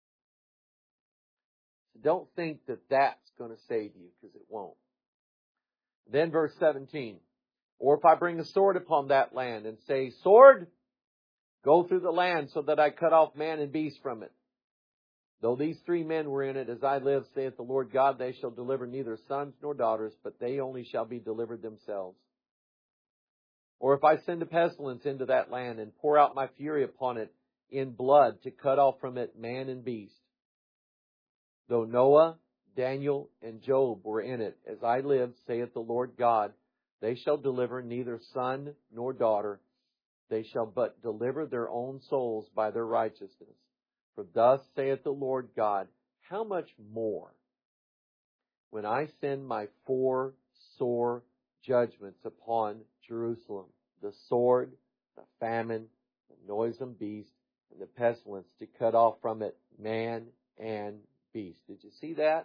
So don't think that that's going to save you, because it won't. Then verse 17. Or if I bring a sword upon that land and say, sword, go through the land so that I cut off man and beast from it. Though these 3 men were in it, as I live, saith the Lord God, they shall deliver neither sons nor daughters, but they only shall be delivered themselves. Or if I send a pestilence into that land and pour out my fury upon it in blood to cut off from it man and beast. Though Noah, Daniel, and Job were in it, as I live, saith the Lord God, they shall deliver neither son nor daughter. They shall but deliver their own souls by their righteousness. For thus saith the Lord God, how much more when I send my 4 sore judgments upon Jerusalem, the sword, the famine, the noisome beast, and the pestilence to cut off from it man and beast. Did you see that?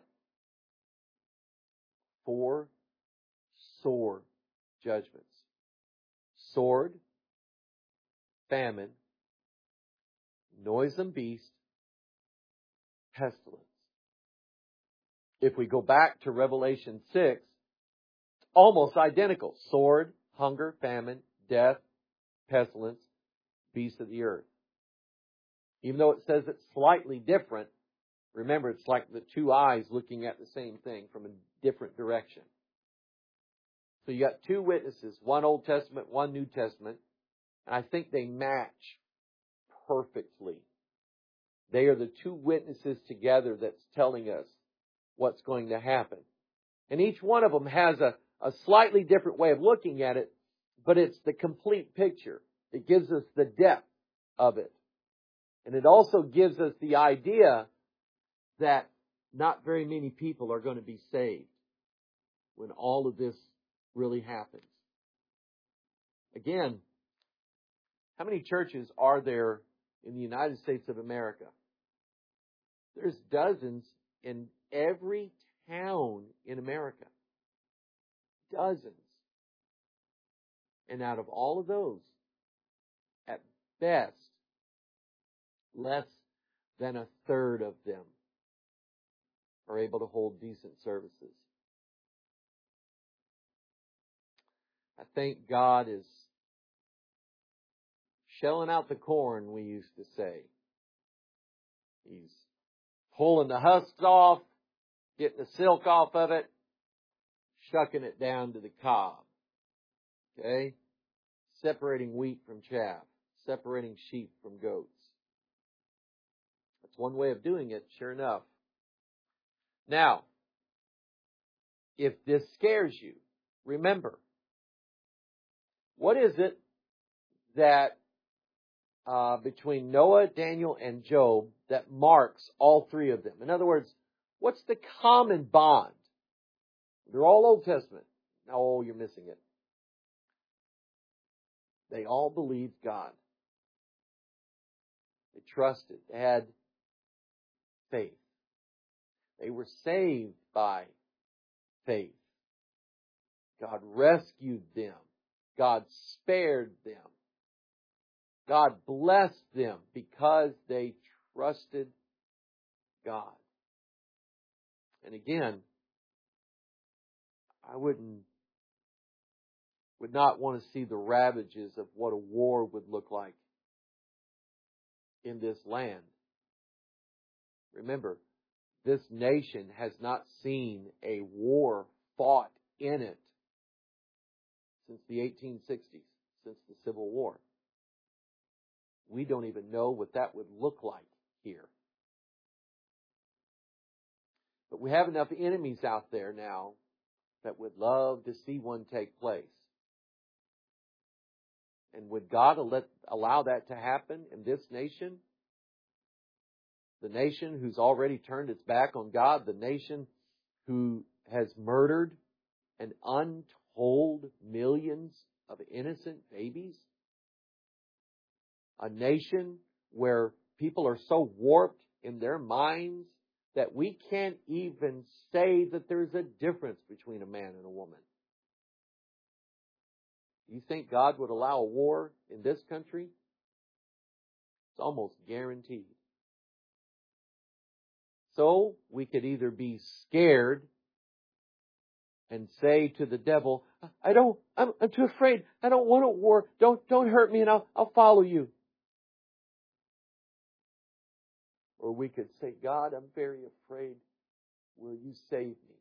4 sore judgments. Sword, famine, noisome beast, pestilence. If we go back to Revelation 6, almost identical. Sword, hunger, famine, death, pestilence, beast of the earth. Even though it says it's slightly different, remember it's like the two eyes looking at the same thing from a different direction. So you got two witnesses, one Old Testament, one New Testament, and I think they match perfectly. They are the two witnesses together that's telling us what's going to happen. And each one of them has a slightly different way of looking at it, but it's the complete picture. It gives us the depth of it. And it also gives us the idea that not very many people are going to be saved when all of this really happens. Again, how many churches are there in the United States of America? There's dozens in every town in America. Dozens. And out of all of those, at best, less than a third of them are able to hold decent services. I think God is shelling out the corn, we used to say. He's pulling the husks off, getting the silk off of it, shucking it down to the cob. Okay? Separating wheat from chaff, separating sheep from goats. That's one way of doing it, sure enough. Now, if this scares you, remember, what is it that between Noah, Daniel, and Job that marks all three of them? In other words, what's the common bond? They're all Old Testament. Oh, you're missing it. They all believed God. They trusted. They had faith. They were saved by faith. God rescued them. God spared them. God blessed them because they trusted God. And again, I would not want to see the ravages of what a war would look like in this land. Remember, this nation has not seen a war fought in it since the 1860s, since the Civil War. We don't even know what that would look like here. But we have enough enemies out there now that would love to see one take place. And would God allow that to happen in this nation? The nation who's already turned its back on God, the nation who has murdered an untold millions of innocent babies? A nation where people are so warped in their minds that we can't even say that there's a difference between a man and a woman. You think God would allow a war in this country? It's almost guaranteed. So we could either be scared and say to the devil, I'm too afraid. I don't want a war. Don't hurt me and I'll follow you. Or we could say, God, I'm very afraid. Will you save me?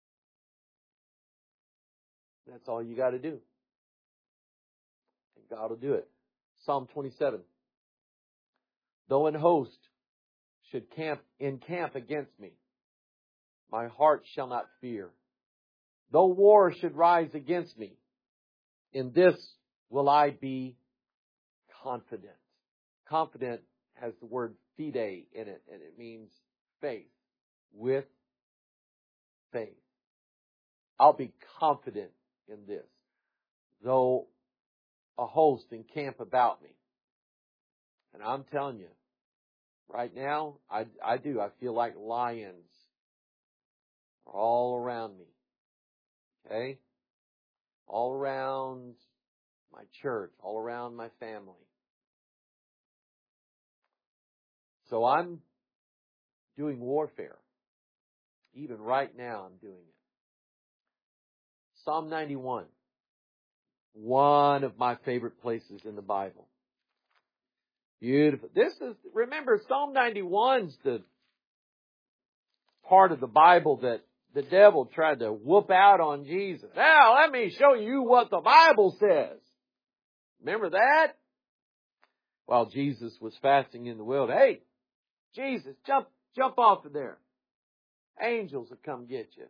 That's all you got to do. And God will do it. Psalm 27. Though an host should encamp against me, my heart shall not fear. Though war should rise against me, in this will I be confident. Confident has the word fide in it, and it means faith. With faith. I'll be confident in this. Though a host encamp about me. And I'm telling you, right now, I do. I feel like lions are all around me. Okay? All around my church, all around my family. So I'm doing warfare. Even right now I'm doing it. Psalm 91. One of my favorite places in the Bible. Beautiful. Remember, Psalm 91's the part of the Bible that the devil tried to whoop out on Jesus. Now, let me show you what the Bible says. Remember that? While Jesus was fasting in the wilderness. Hey, Jesus, jump off of there. Angels will come get you.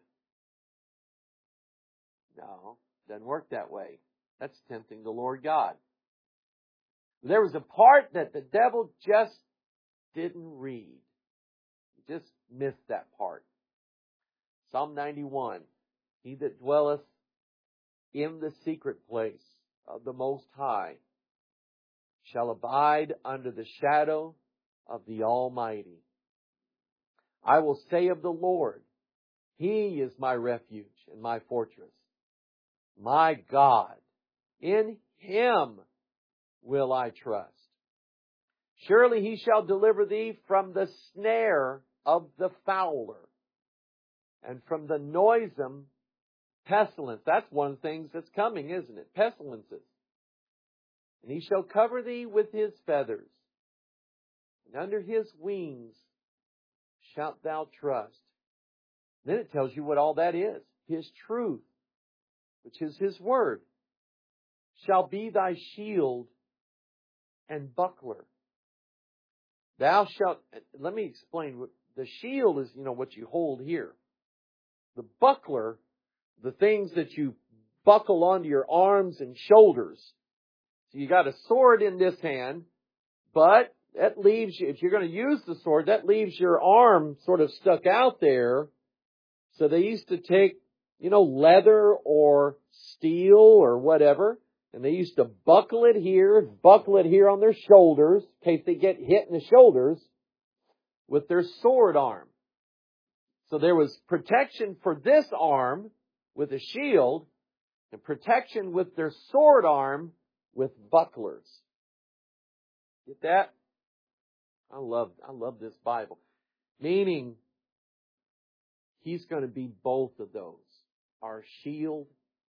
No, doesn't work that way. That's tempting the Lord God. There was a part that the devil just didn't read. He just missed that part. Psalm 91, He that dwelleth in the secret place of the Most High shall abide under the shadow of the Almighty. I will say of the Lord, He is my refuge and my fortress. My God, in Him will I trust. Surely He shall deliver thee from the snare of the fowler and from the noisome pestilence. That's one of the things that's coming, isn't it? Pestilences. And He shall cover thee with His feathers, and under His wings shalt thou trust. Then it tells you what all that is. His truth, which is His word, shall be thy shield and buckler. Thou shalt, let me explain. The shield is, what you hold here. The buckler, the things that you buckle onto your arms and shoulders. So you got a sword in this hand, but that leaves you, if you're going to use the sword, that leaves your arm sort of stuck out there. So they used to take, leather or steel or whatever, and they used to buckle it here on their shoulders, in case they get hit in the shoulders with their sword arm. So there was protection for this arm with a shield, and protection with their sword arm with bucklers. Get that? I love this Bible. Meaning, He's going to be both of those. Our shield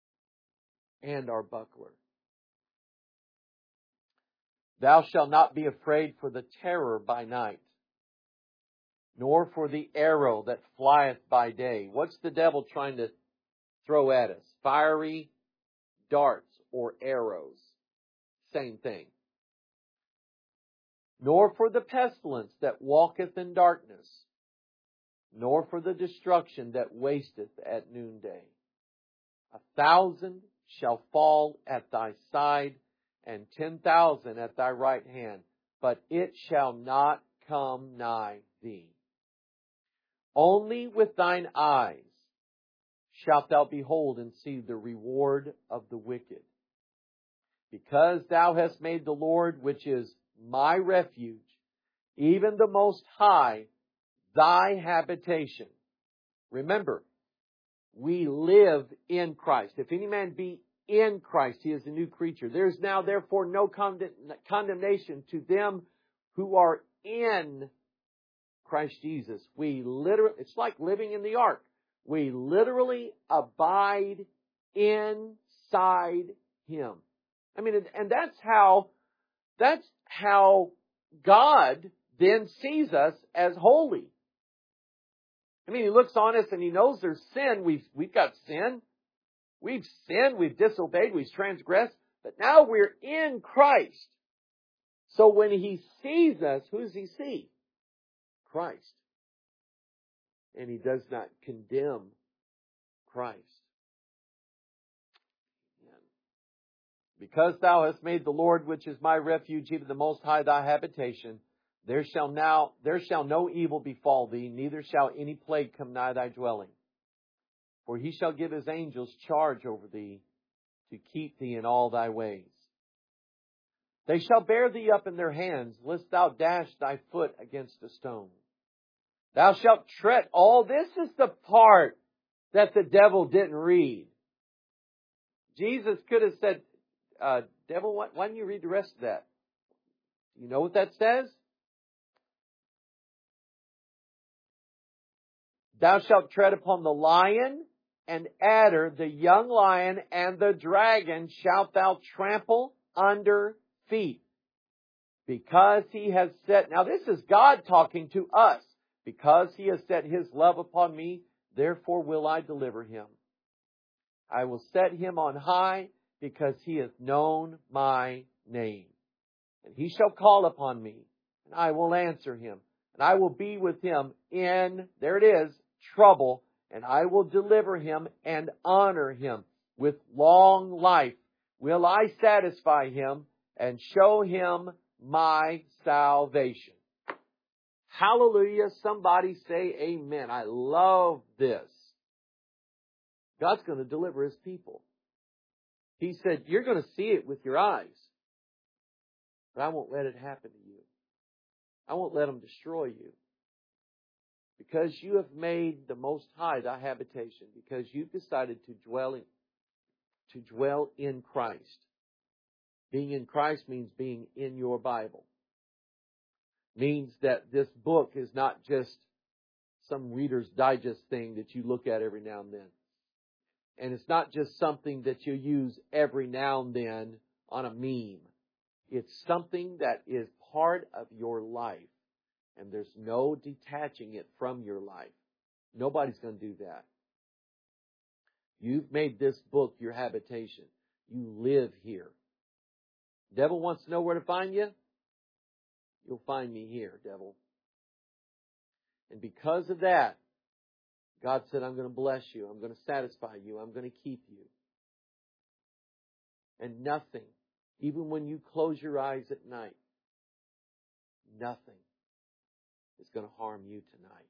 and our buckler. Thou shalt not be afraid for the terror by night, nor for the arrow that flieth by day. What's the devil trying to throw at us? Fiery darts or arrows. Same thing. Nor for the pestilence that walketh in darkness, nor for the destruction that wasteth at noonday. 1,000 shall fall at thy side, and 10,000 at thy right hand, but it shall not come nigh thee. Only with thine eyes shalt thou behold and see the reward of the wicked. Because thou hast made the Lord, which is my refuge, even the Most High, thy habitation. Remember, we live in Christ. If any man be in Christ, he is a new creature. There is now therefore no condemnation to them who are in Christ Jesus. It's like living in the ark. We literally abide inside Him. I mean, and that's how God then sees us as holy. I mean, He looks on us and He knows there's sin. We've got sin. We've sinned. We've disobeyed. We've transgressed. But now we're in Christ. So when He sees us, who does He see? Christ. And He does not condemn Christ. Because thou hast made the Lord, which is my refuge, even the Most High, thy habitation, there shall no evil befall thee, neither shall any plague come nigh thy dwelling. For He shall give His angels charge over thee, to keep thee in all thy ways. They shall bear thee up in their hands, lest thou dash thy foot against a stone. Thou shalt tread. All this is the part that the devil didn't read. Jesus could have said, devil, why don't you read the rest of that? You know what that says? Thou shalt tread upon the lion and adder, the young lion and the dragon shalt thou trample under feet. Because He has set, now this is God talking to us. Because He has set His love upon me, therefore will I deliver him. I will set him on high because he has known my name. And he shall call upon me, and I will answer him. And I will be with him in, there it is, trouble. And I will deliver him and honor him. With long life will I satisfy him and show him my salvation. Hallelujah. Somebody say amen. I love this. God's going to deliver His people. He said, you're going to see it with your eyes. But I won't let it happen to you. I won't let them destroy you. Because you have made the Most High thy habitation. Because you've decided to dwell in Christ. Being in Christ means being in your Bible. Means that this book is not just some Reader's Digest thing that you look at every now and then. And it's not just something that you use every now and then on a meme. It's something that is part of your life. And there's no detaching it from your life. Nobody's going to do that. You've made this book your habitation. You live here. Devil wants to know where to find you? You'll find me here, devil. And because of that, God said, I'm going to bless you. I'm going to satisfy you. I'm going to keep you. And nothing, even when you close your eyes at night, nothing is going to harm you tonight.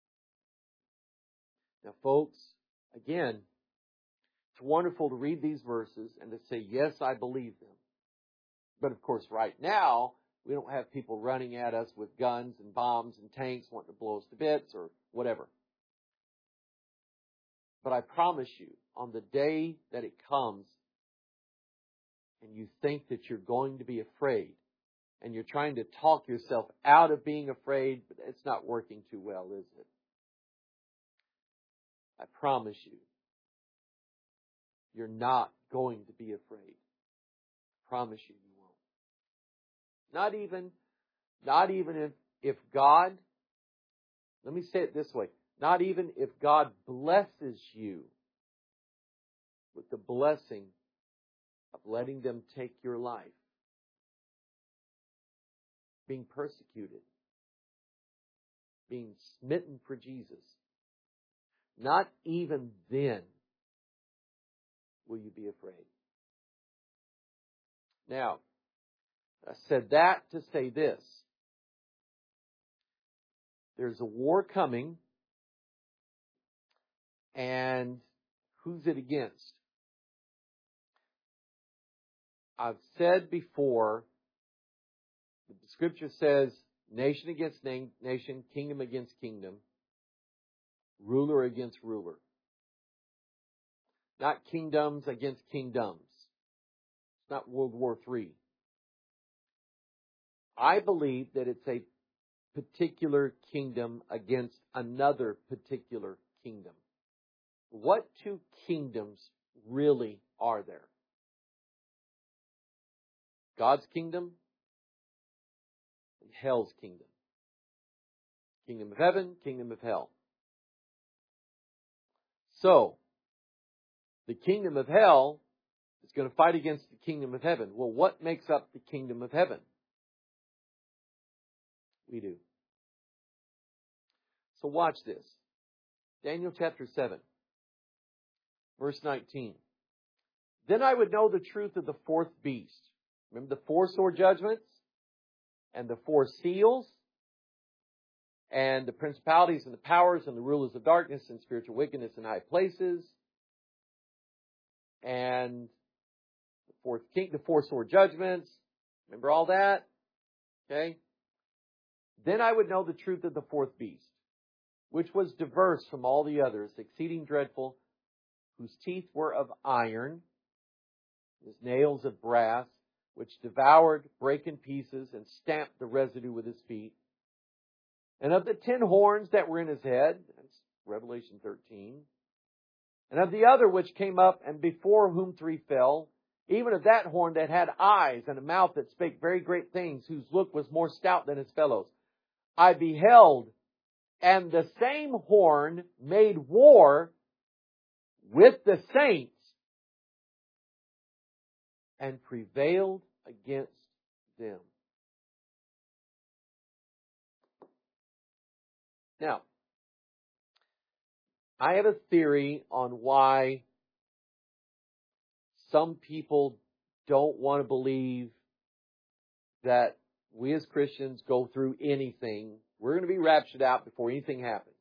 Now, folks, again, it's wonderful to read these verses and to say, yes, I believe them. But of course, right now, we don't have people running at us with guns and bombs and tanks wanting to blow us to bits or whatever. But I promise you, on the day that it comes and you think that you're going to be afraid and you're trying to talk yourself out of being afraid, but it's not working too well, is it? I promise you, you're not going to be afraid. I promise you, you won't. Not even if God, let me say it this way, not even if God blesses you with the blessing of letting them take your life, being persecuted, being smitten for Jesus. Not even then will you be afraid. Now, I said that to say this. There's a war coming, and who's it against? I've said before, the Scripture says, nation against nation, kingdom against kingdom, ruler against ruler. Not kingdoms against kingdoms. It's not World War III. I believe that it's a particular kingdom against another particular kingdom. What two kingdoms really are there? God's kingdom and hell's kingdom. Kingdom of heaven, kingdom of hell. So, the kingdom of hell is going to fight against the kingdom of heaven. Well, what makes up the kingdom of heaven? We do. So watch this. Daniel chapter 7, verse 19. Then I would know the truth of the fourth beast. Remember the four sore judgments? And the four seals? And the principalities and the powers and the rulers of darkness and spiritual wickedness in high places. And the four sore judgments. Remember all that? Okay? Then I would know the truth of the fourth beast, which was diverse from all the others, exceeding dreadful, whose teeth were of iron, his nails of brass, which devoured, brake in pieces, and stamped the residue with his feet. And of the 10 horns that were in his head, that's Revelation 13, and of the other which came up, and before whom 3 fell, even of that horn that had eyes and a mouth that spake very great things, whose look was more stout than his fellows. I beheld, and the same horn made war with the saints and prevailed against them. Now, I have a theory on why some people don't want to believe that we as Christians go through anything. We're going to be raptured out before anything happens.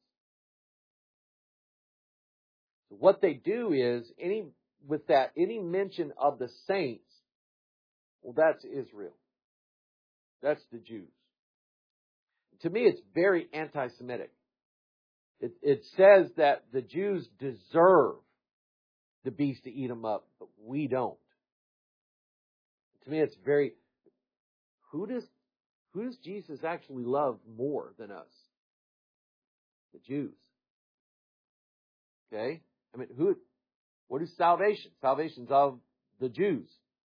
So what they do is, any mention of the saints, well, that's Israel. That's the Jews. To me, it's very anti-Semitic. It says that the Jews deserve the beast to eat them up, but we don't. To me, it's very... Who does Jesus actually love more than us? The Jews. Okay? I mean, what is salvation? Salvation's of the Jews.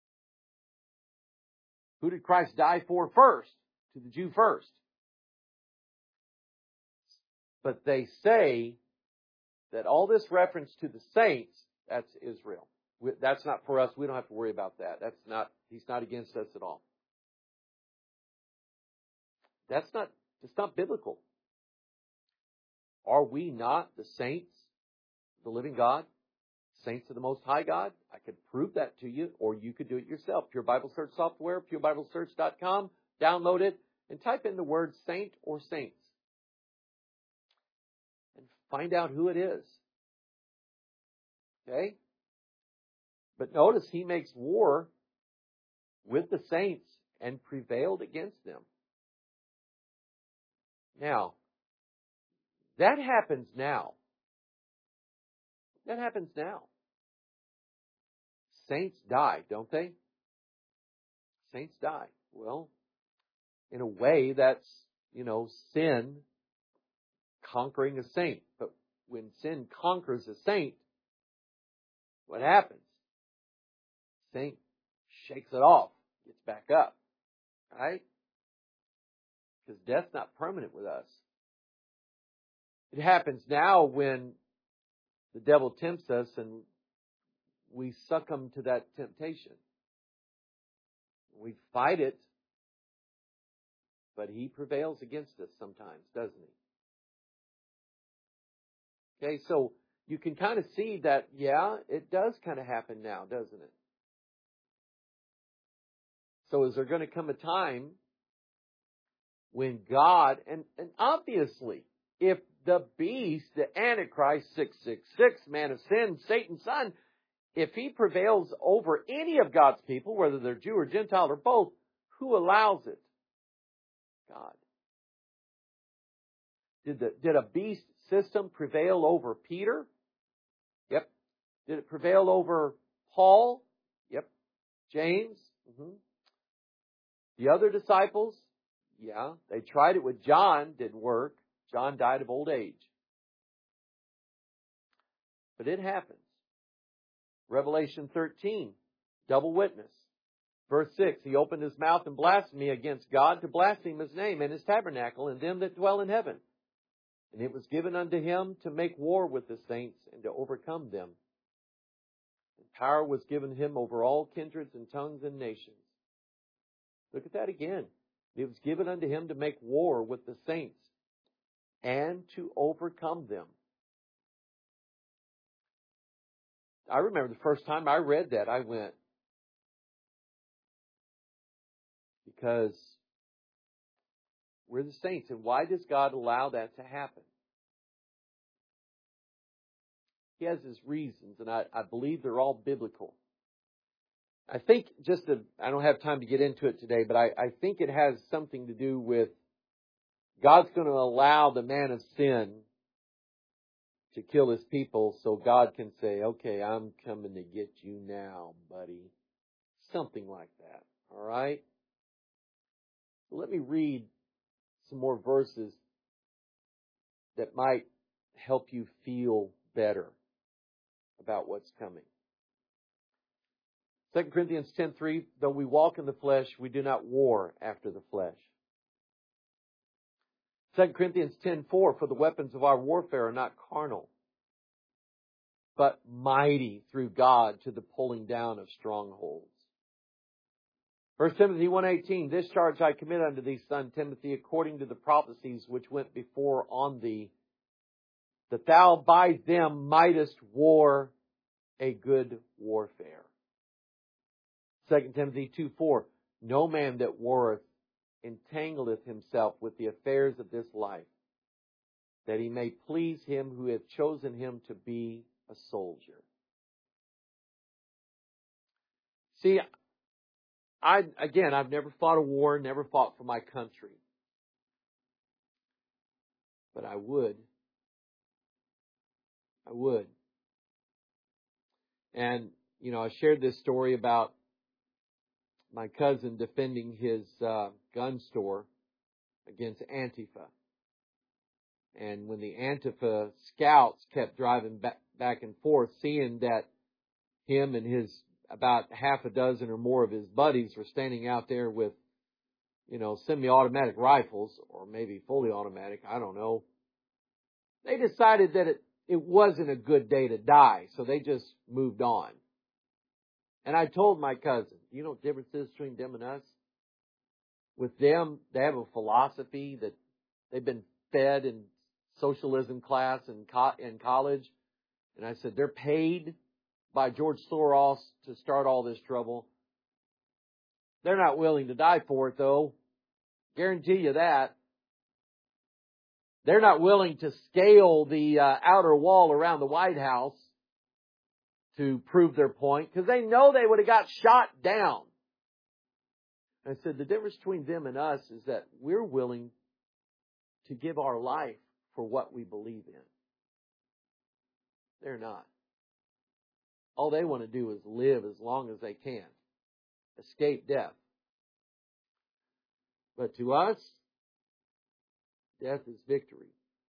Who did Christ die for first? To the Jew first. But they say that all this reference to the saints, that's Israel. That's not for us. We don't have to worry about that. He's not against us at all. It's not biblical. Are we not the saints, the living God, saints of the Most High God? I could prove that to you, or you could do it yourself. Pure Bible Search software, purebiblesearch.com, download it, and type in the word saint or saints. And find out who it is. Okay? But notice he makes war with the saints and prevailed against them. Now, that happens now. That happens now. Saints die, don't they? Saints die. Well, in a way, that's, sin conquering a saint. But when sin conquers a saint, what happens? Saint shakes it off, gets back up. Right? Because death's not permanent with us. It happens now when the devil tempts us and we succumb to that temptation. We fight it, but he prevails against us sometimes, doesn't he? Okay, so you can kind of see that, yeah, it does kind of happen now, doesn't it? So is there going to come a time when God, and obviously, if the beast, the Antichrist, 666, man of sin, Satan's son, if he prevails over any of God's people, whether they're Jew or Gentile or both, who allows it? God. Did a beast system prevail over Peter? Yep. Did it prevail over Paul? Yep. James? Mm-hmm. The other disciples? Yeah. They tried it with John, didn't work. John died of old age. But it happens. Revelation 13, double witness. Verse 6, he opened his mouth and blasphemed against God, to blaspheme his name and his tabernacle and them that dwell in heaven. And it was given unto him to make war with the saints and to overcome them. And power was given him over all kindreds and tongues and nations. Look at that again. It was given unto him to make war with the saints and to overcome them. I remember the first time I read that, I went, because we're the saints. And why does God allow that to happen? He has his reasons, and I believe they're all biblical. I think I don't have time to get into it today, but I think it has something to do with God's going to allow the man of sin to kill his people so God can say, okay, I'm coming to get you now, buddy. Something like that. All right? So let me read some more verses that might help you feel better about what's coming. 2 Corinthians 10:3, though we walk in the flesh, we do not war after the flesh. 2 Corinthians 10:4, for the weapons of our warfare are not carnal, but mighty through God to the pulling down of strongholds. 1 Timothy 1:18, this charge I commit unto thee, son Timothy, according to the prophecies which went before on thee, that thou by them mightest war a good warfare. 2 Timothy 2:4, no man that warreth entangleth himself with the affairs of this life, that he may please him who hath chosen him to be a soldier. See, I've never fought a war, never fought for my country. But I would. And, I shared this story about my cousin defending his gun store against Antifa. And when the Antifa scouts kept driving back and forth, seeing that him and his about half a dozen or more of his buddies were standing out there with, semi-automatic rifles, or maybe fully automatic, I don't know. They decided that it wasn't a good day to die, so they just moved on. And I told my cousin, you know what the difference is between them and us? With them, they have a philosophy that they've been fed in socialism class in college. And I said, they're paid by George Soros to start all this trouble. They're not willing to die for it, though. Guarantee you that. They're not willing to scale the outer wall around the White House to prove their point, because they know they would have got shot down. And I said, the difference between them and us is that we're willing to give our life for what we believe in. They're not. All they want to do is live as long as they can. Escape death. But to us, death is victory.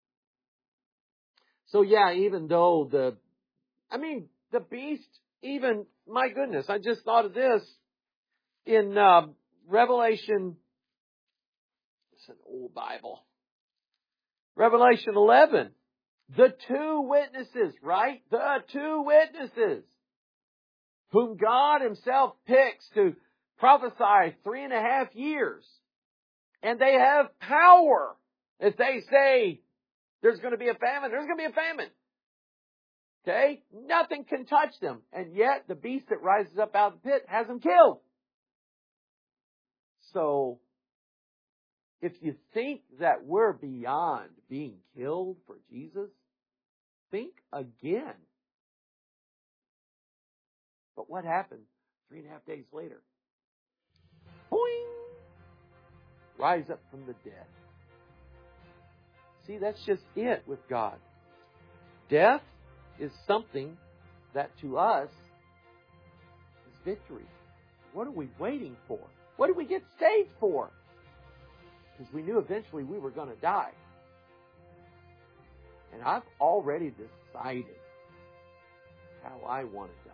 So even though the beast, even, my goodness, I just thought of this in Revelation, it's an old Bible, Revelation 11, the two witnesses, right? The two witnesses whom God Himself picks to prophesy 3.5 years. And they have power. If they say there's going to be a famine, there's going to be a famine. Okay? Nothing can touch them. And yet, the beast that rises up out of the pit has them killed. So, if you think that we're beyond being killed for Jesus, think again. But what happened 3.5 days later? Boing! Rise up from the dead. See, that's just it with God. Death is something that to us is victory. What are we waiting for? What did we get saved for? Because we knew eventually we were going to die. And I've already decided how I want to die.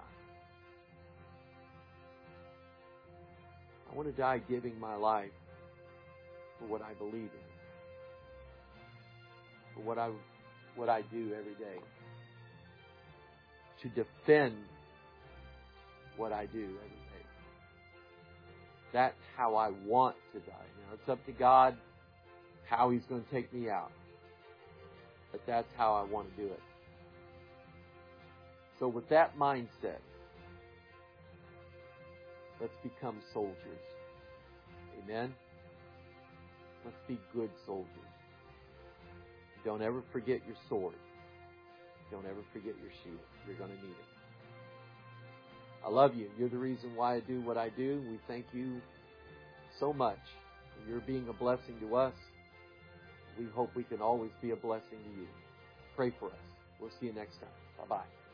I want to die giving my life for what I believe in. For what I do every day. To defend what I do every day. That's how I want to die. Now, it's up to God how He's going to take me out. But that's how I want to do it. So with that mindset, let's become soldiers. Amen? Let's be good soldiers. Don't ever forget your sword. Don't ever forget your shield. You're going to need it. I love you. You're the reason why I do what I do. We thank you so much. You're being a blessing to us. We hope we can always be a blessing to you. Pray for us. We'll see you next time. Bye-bye.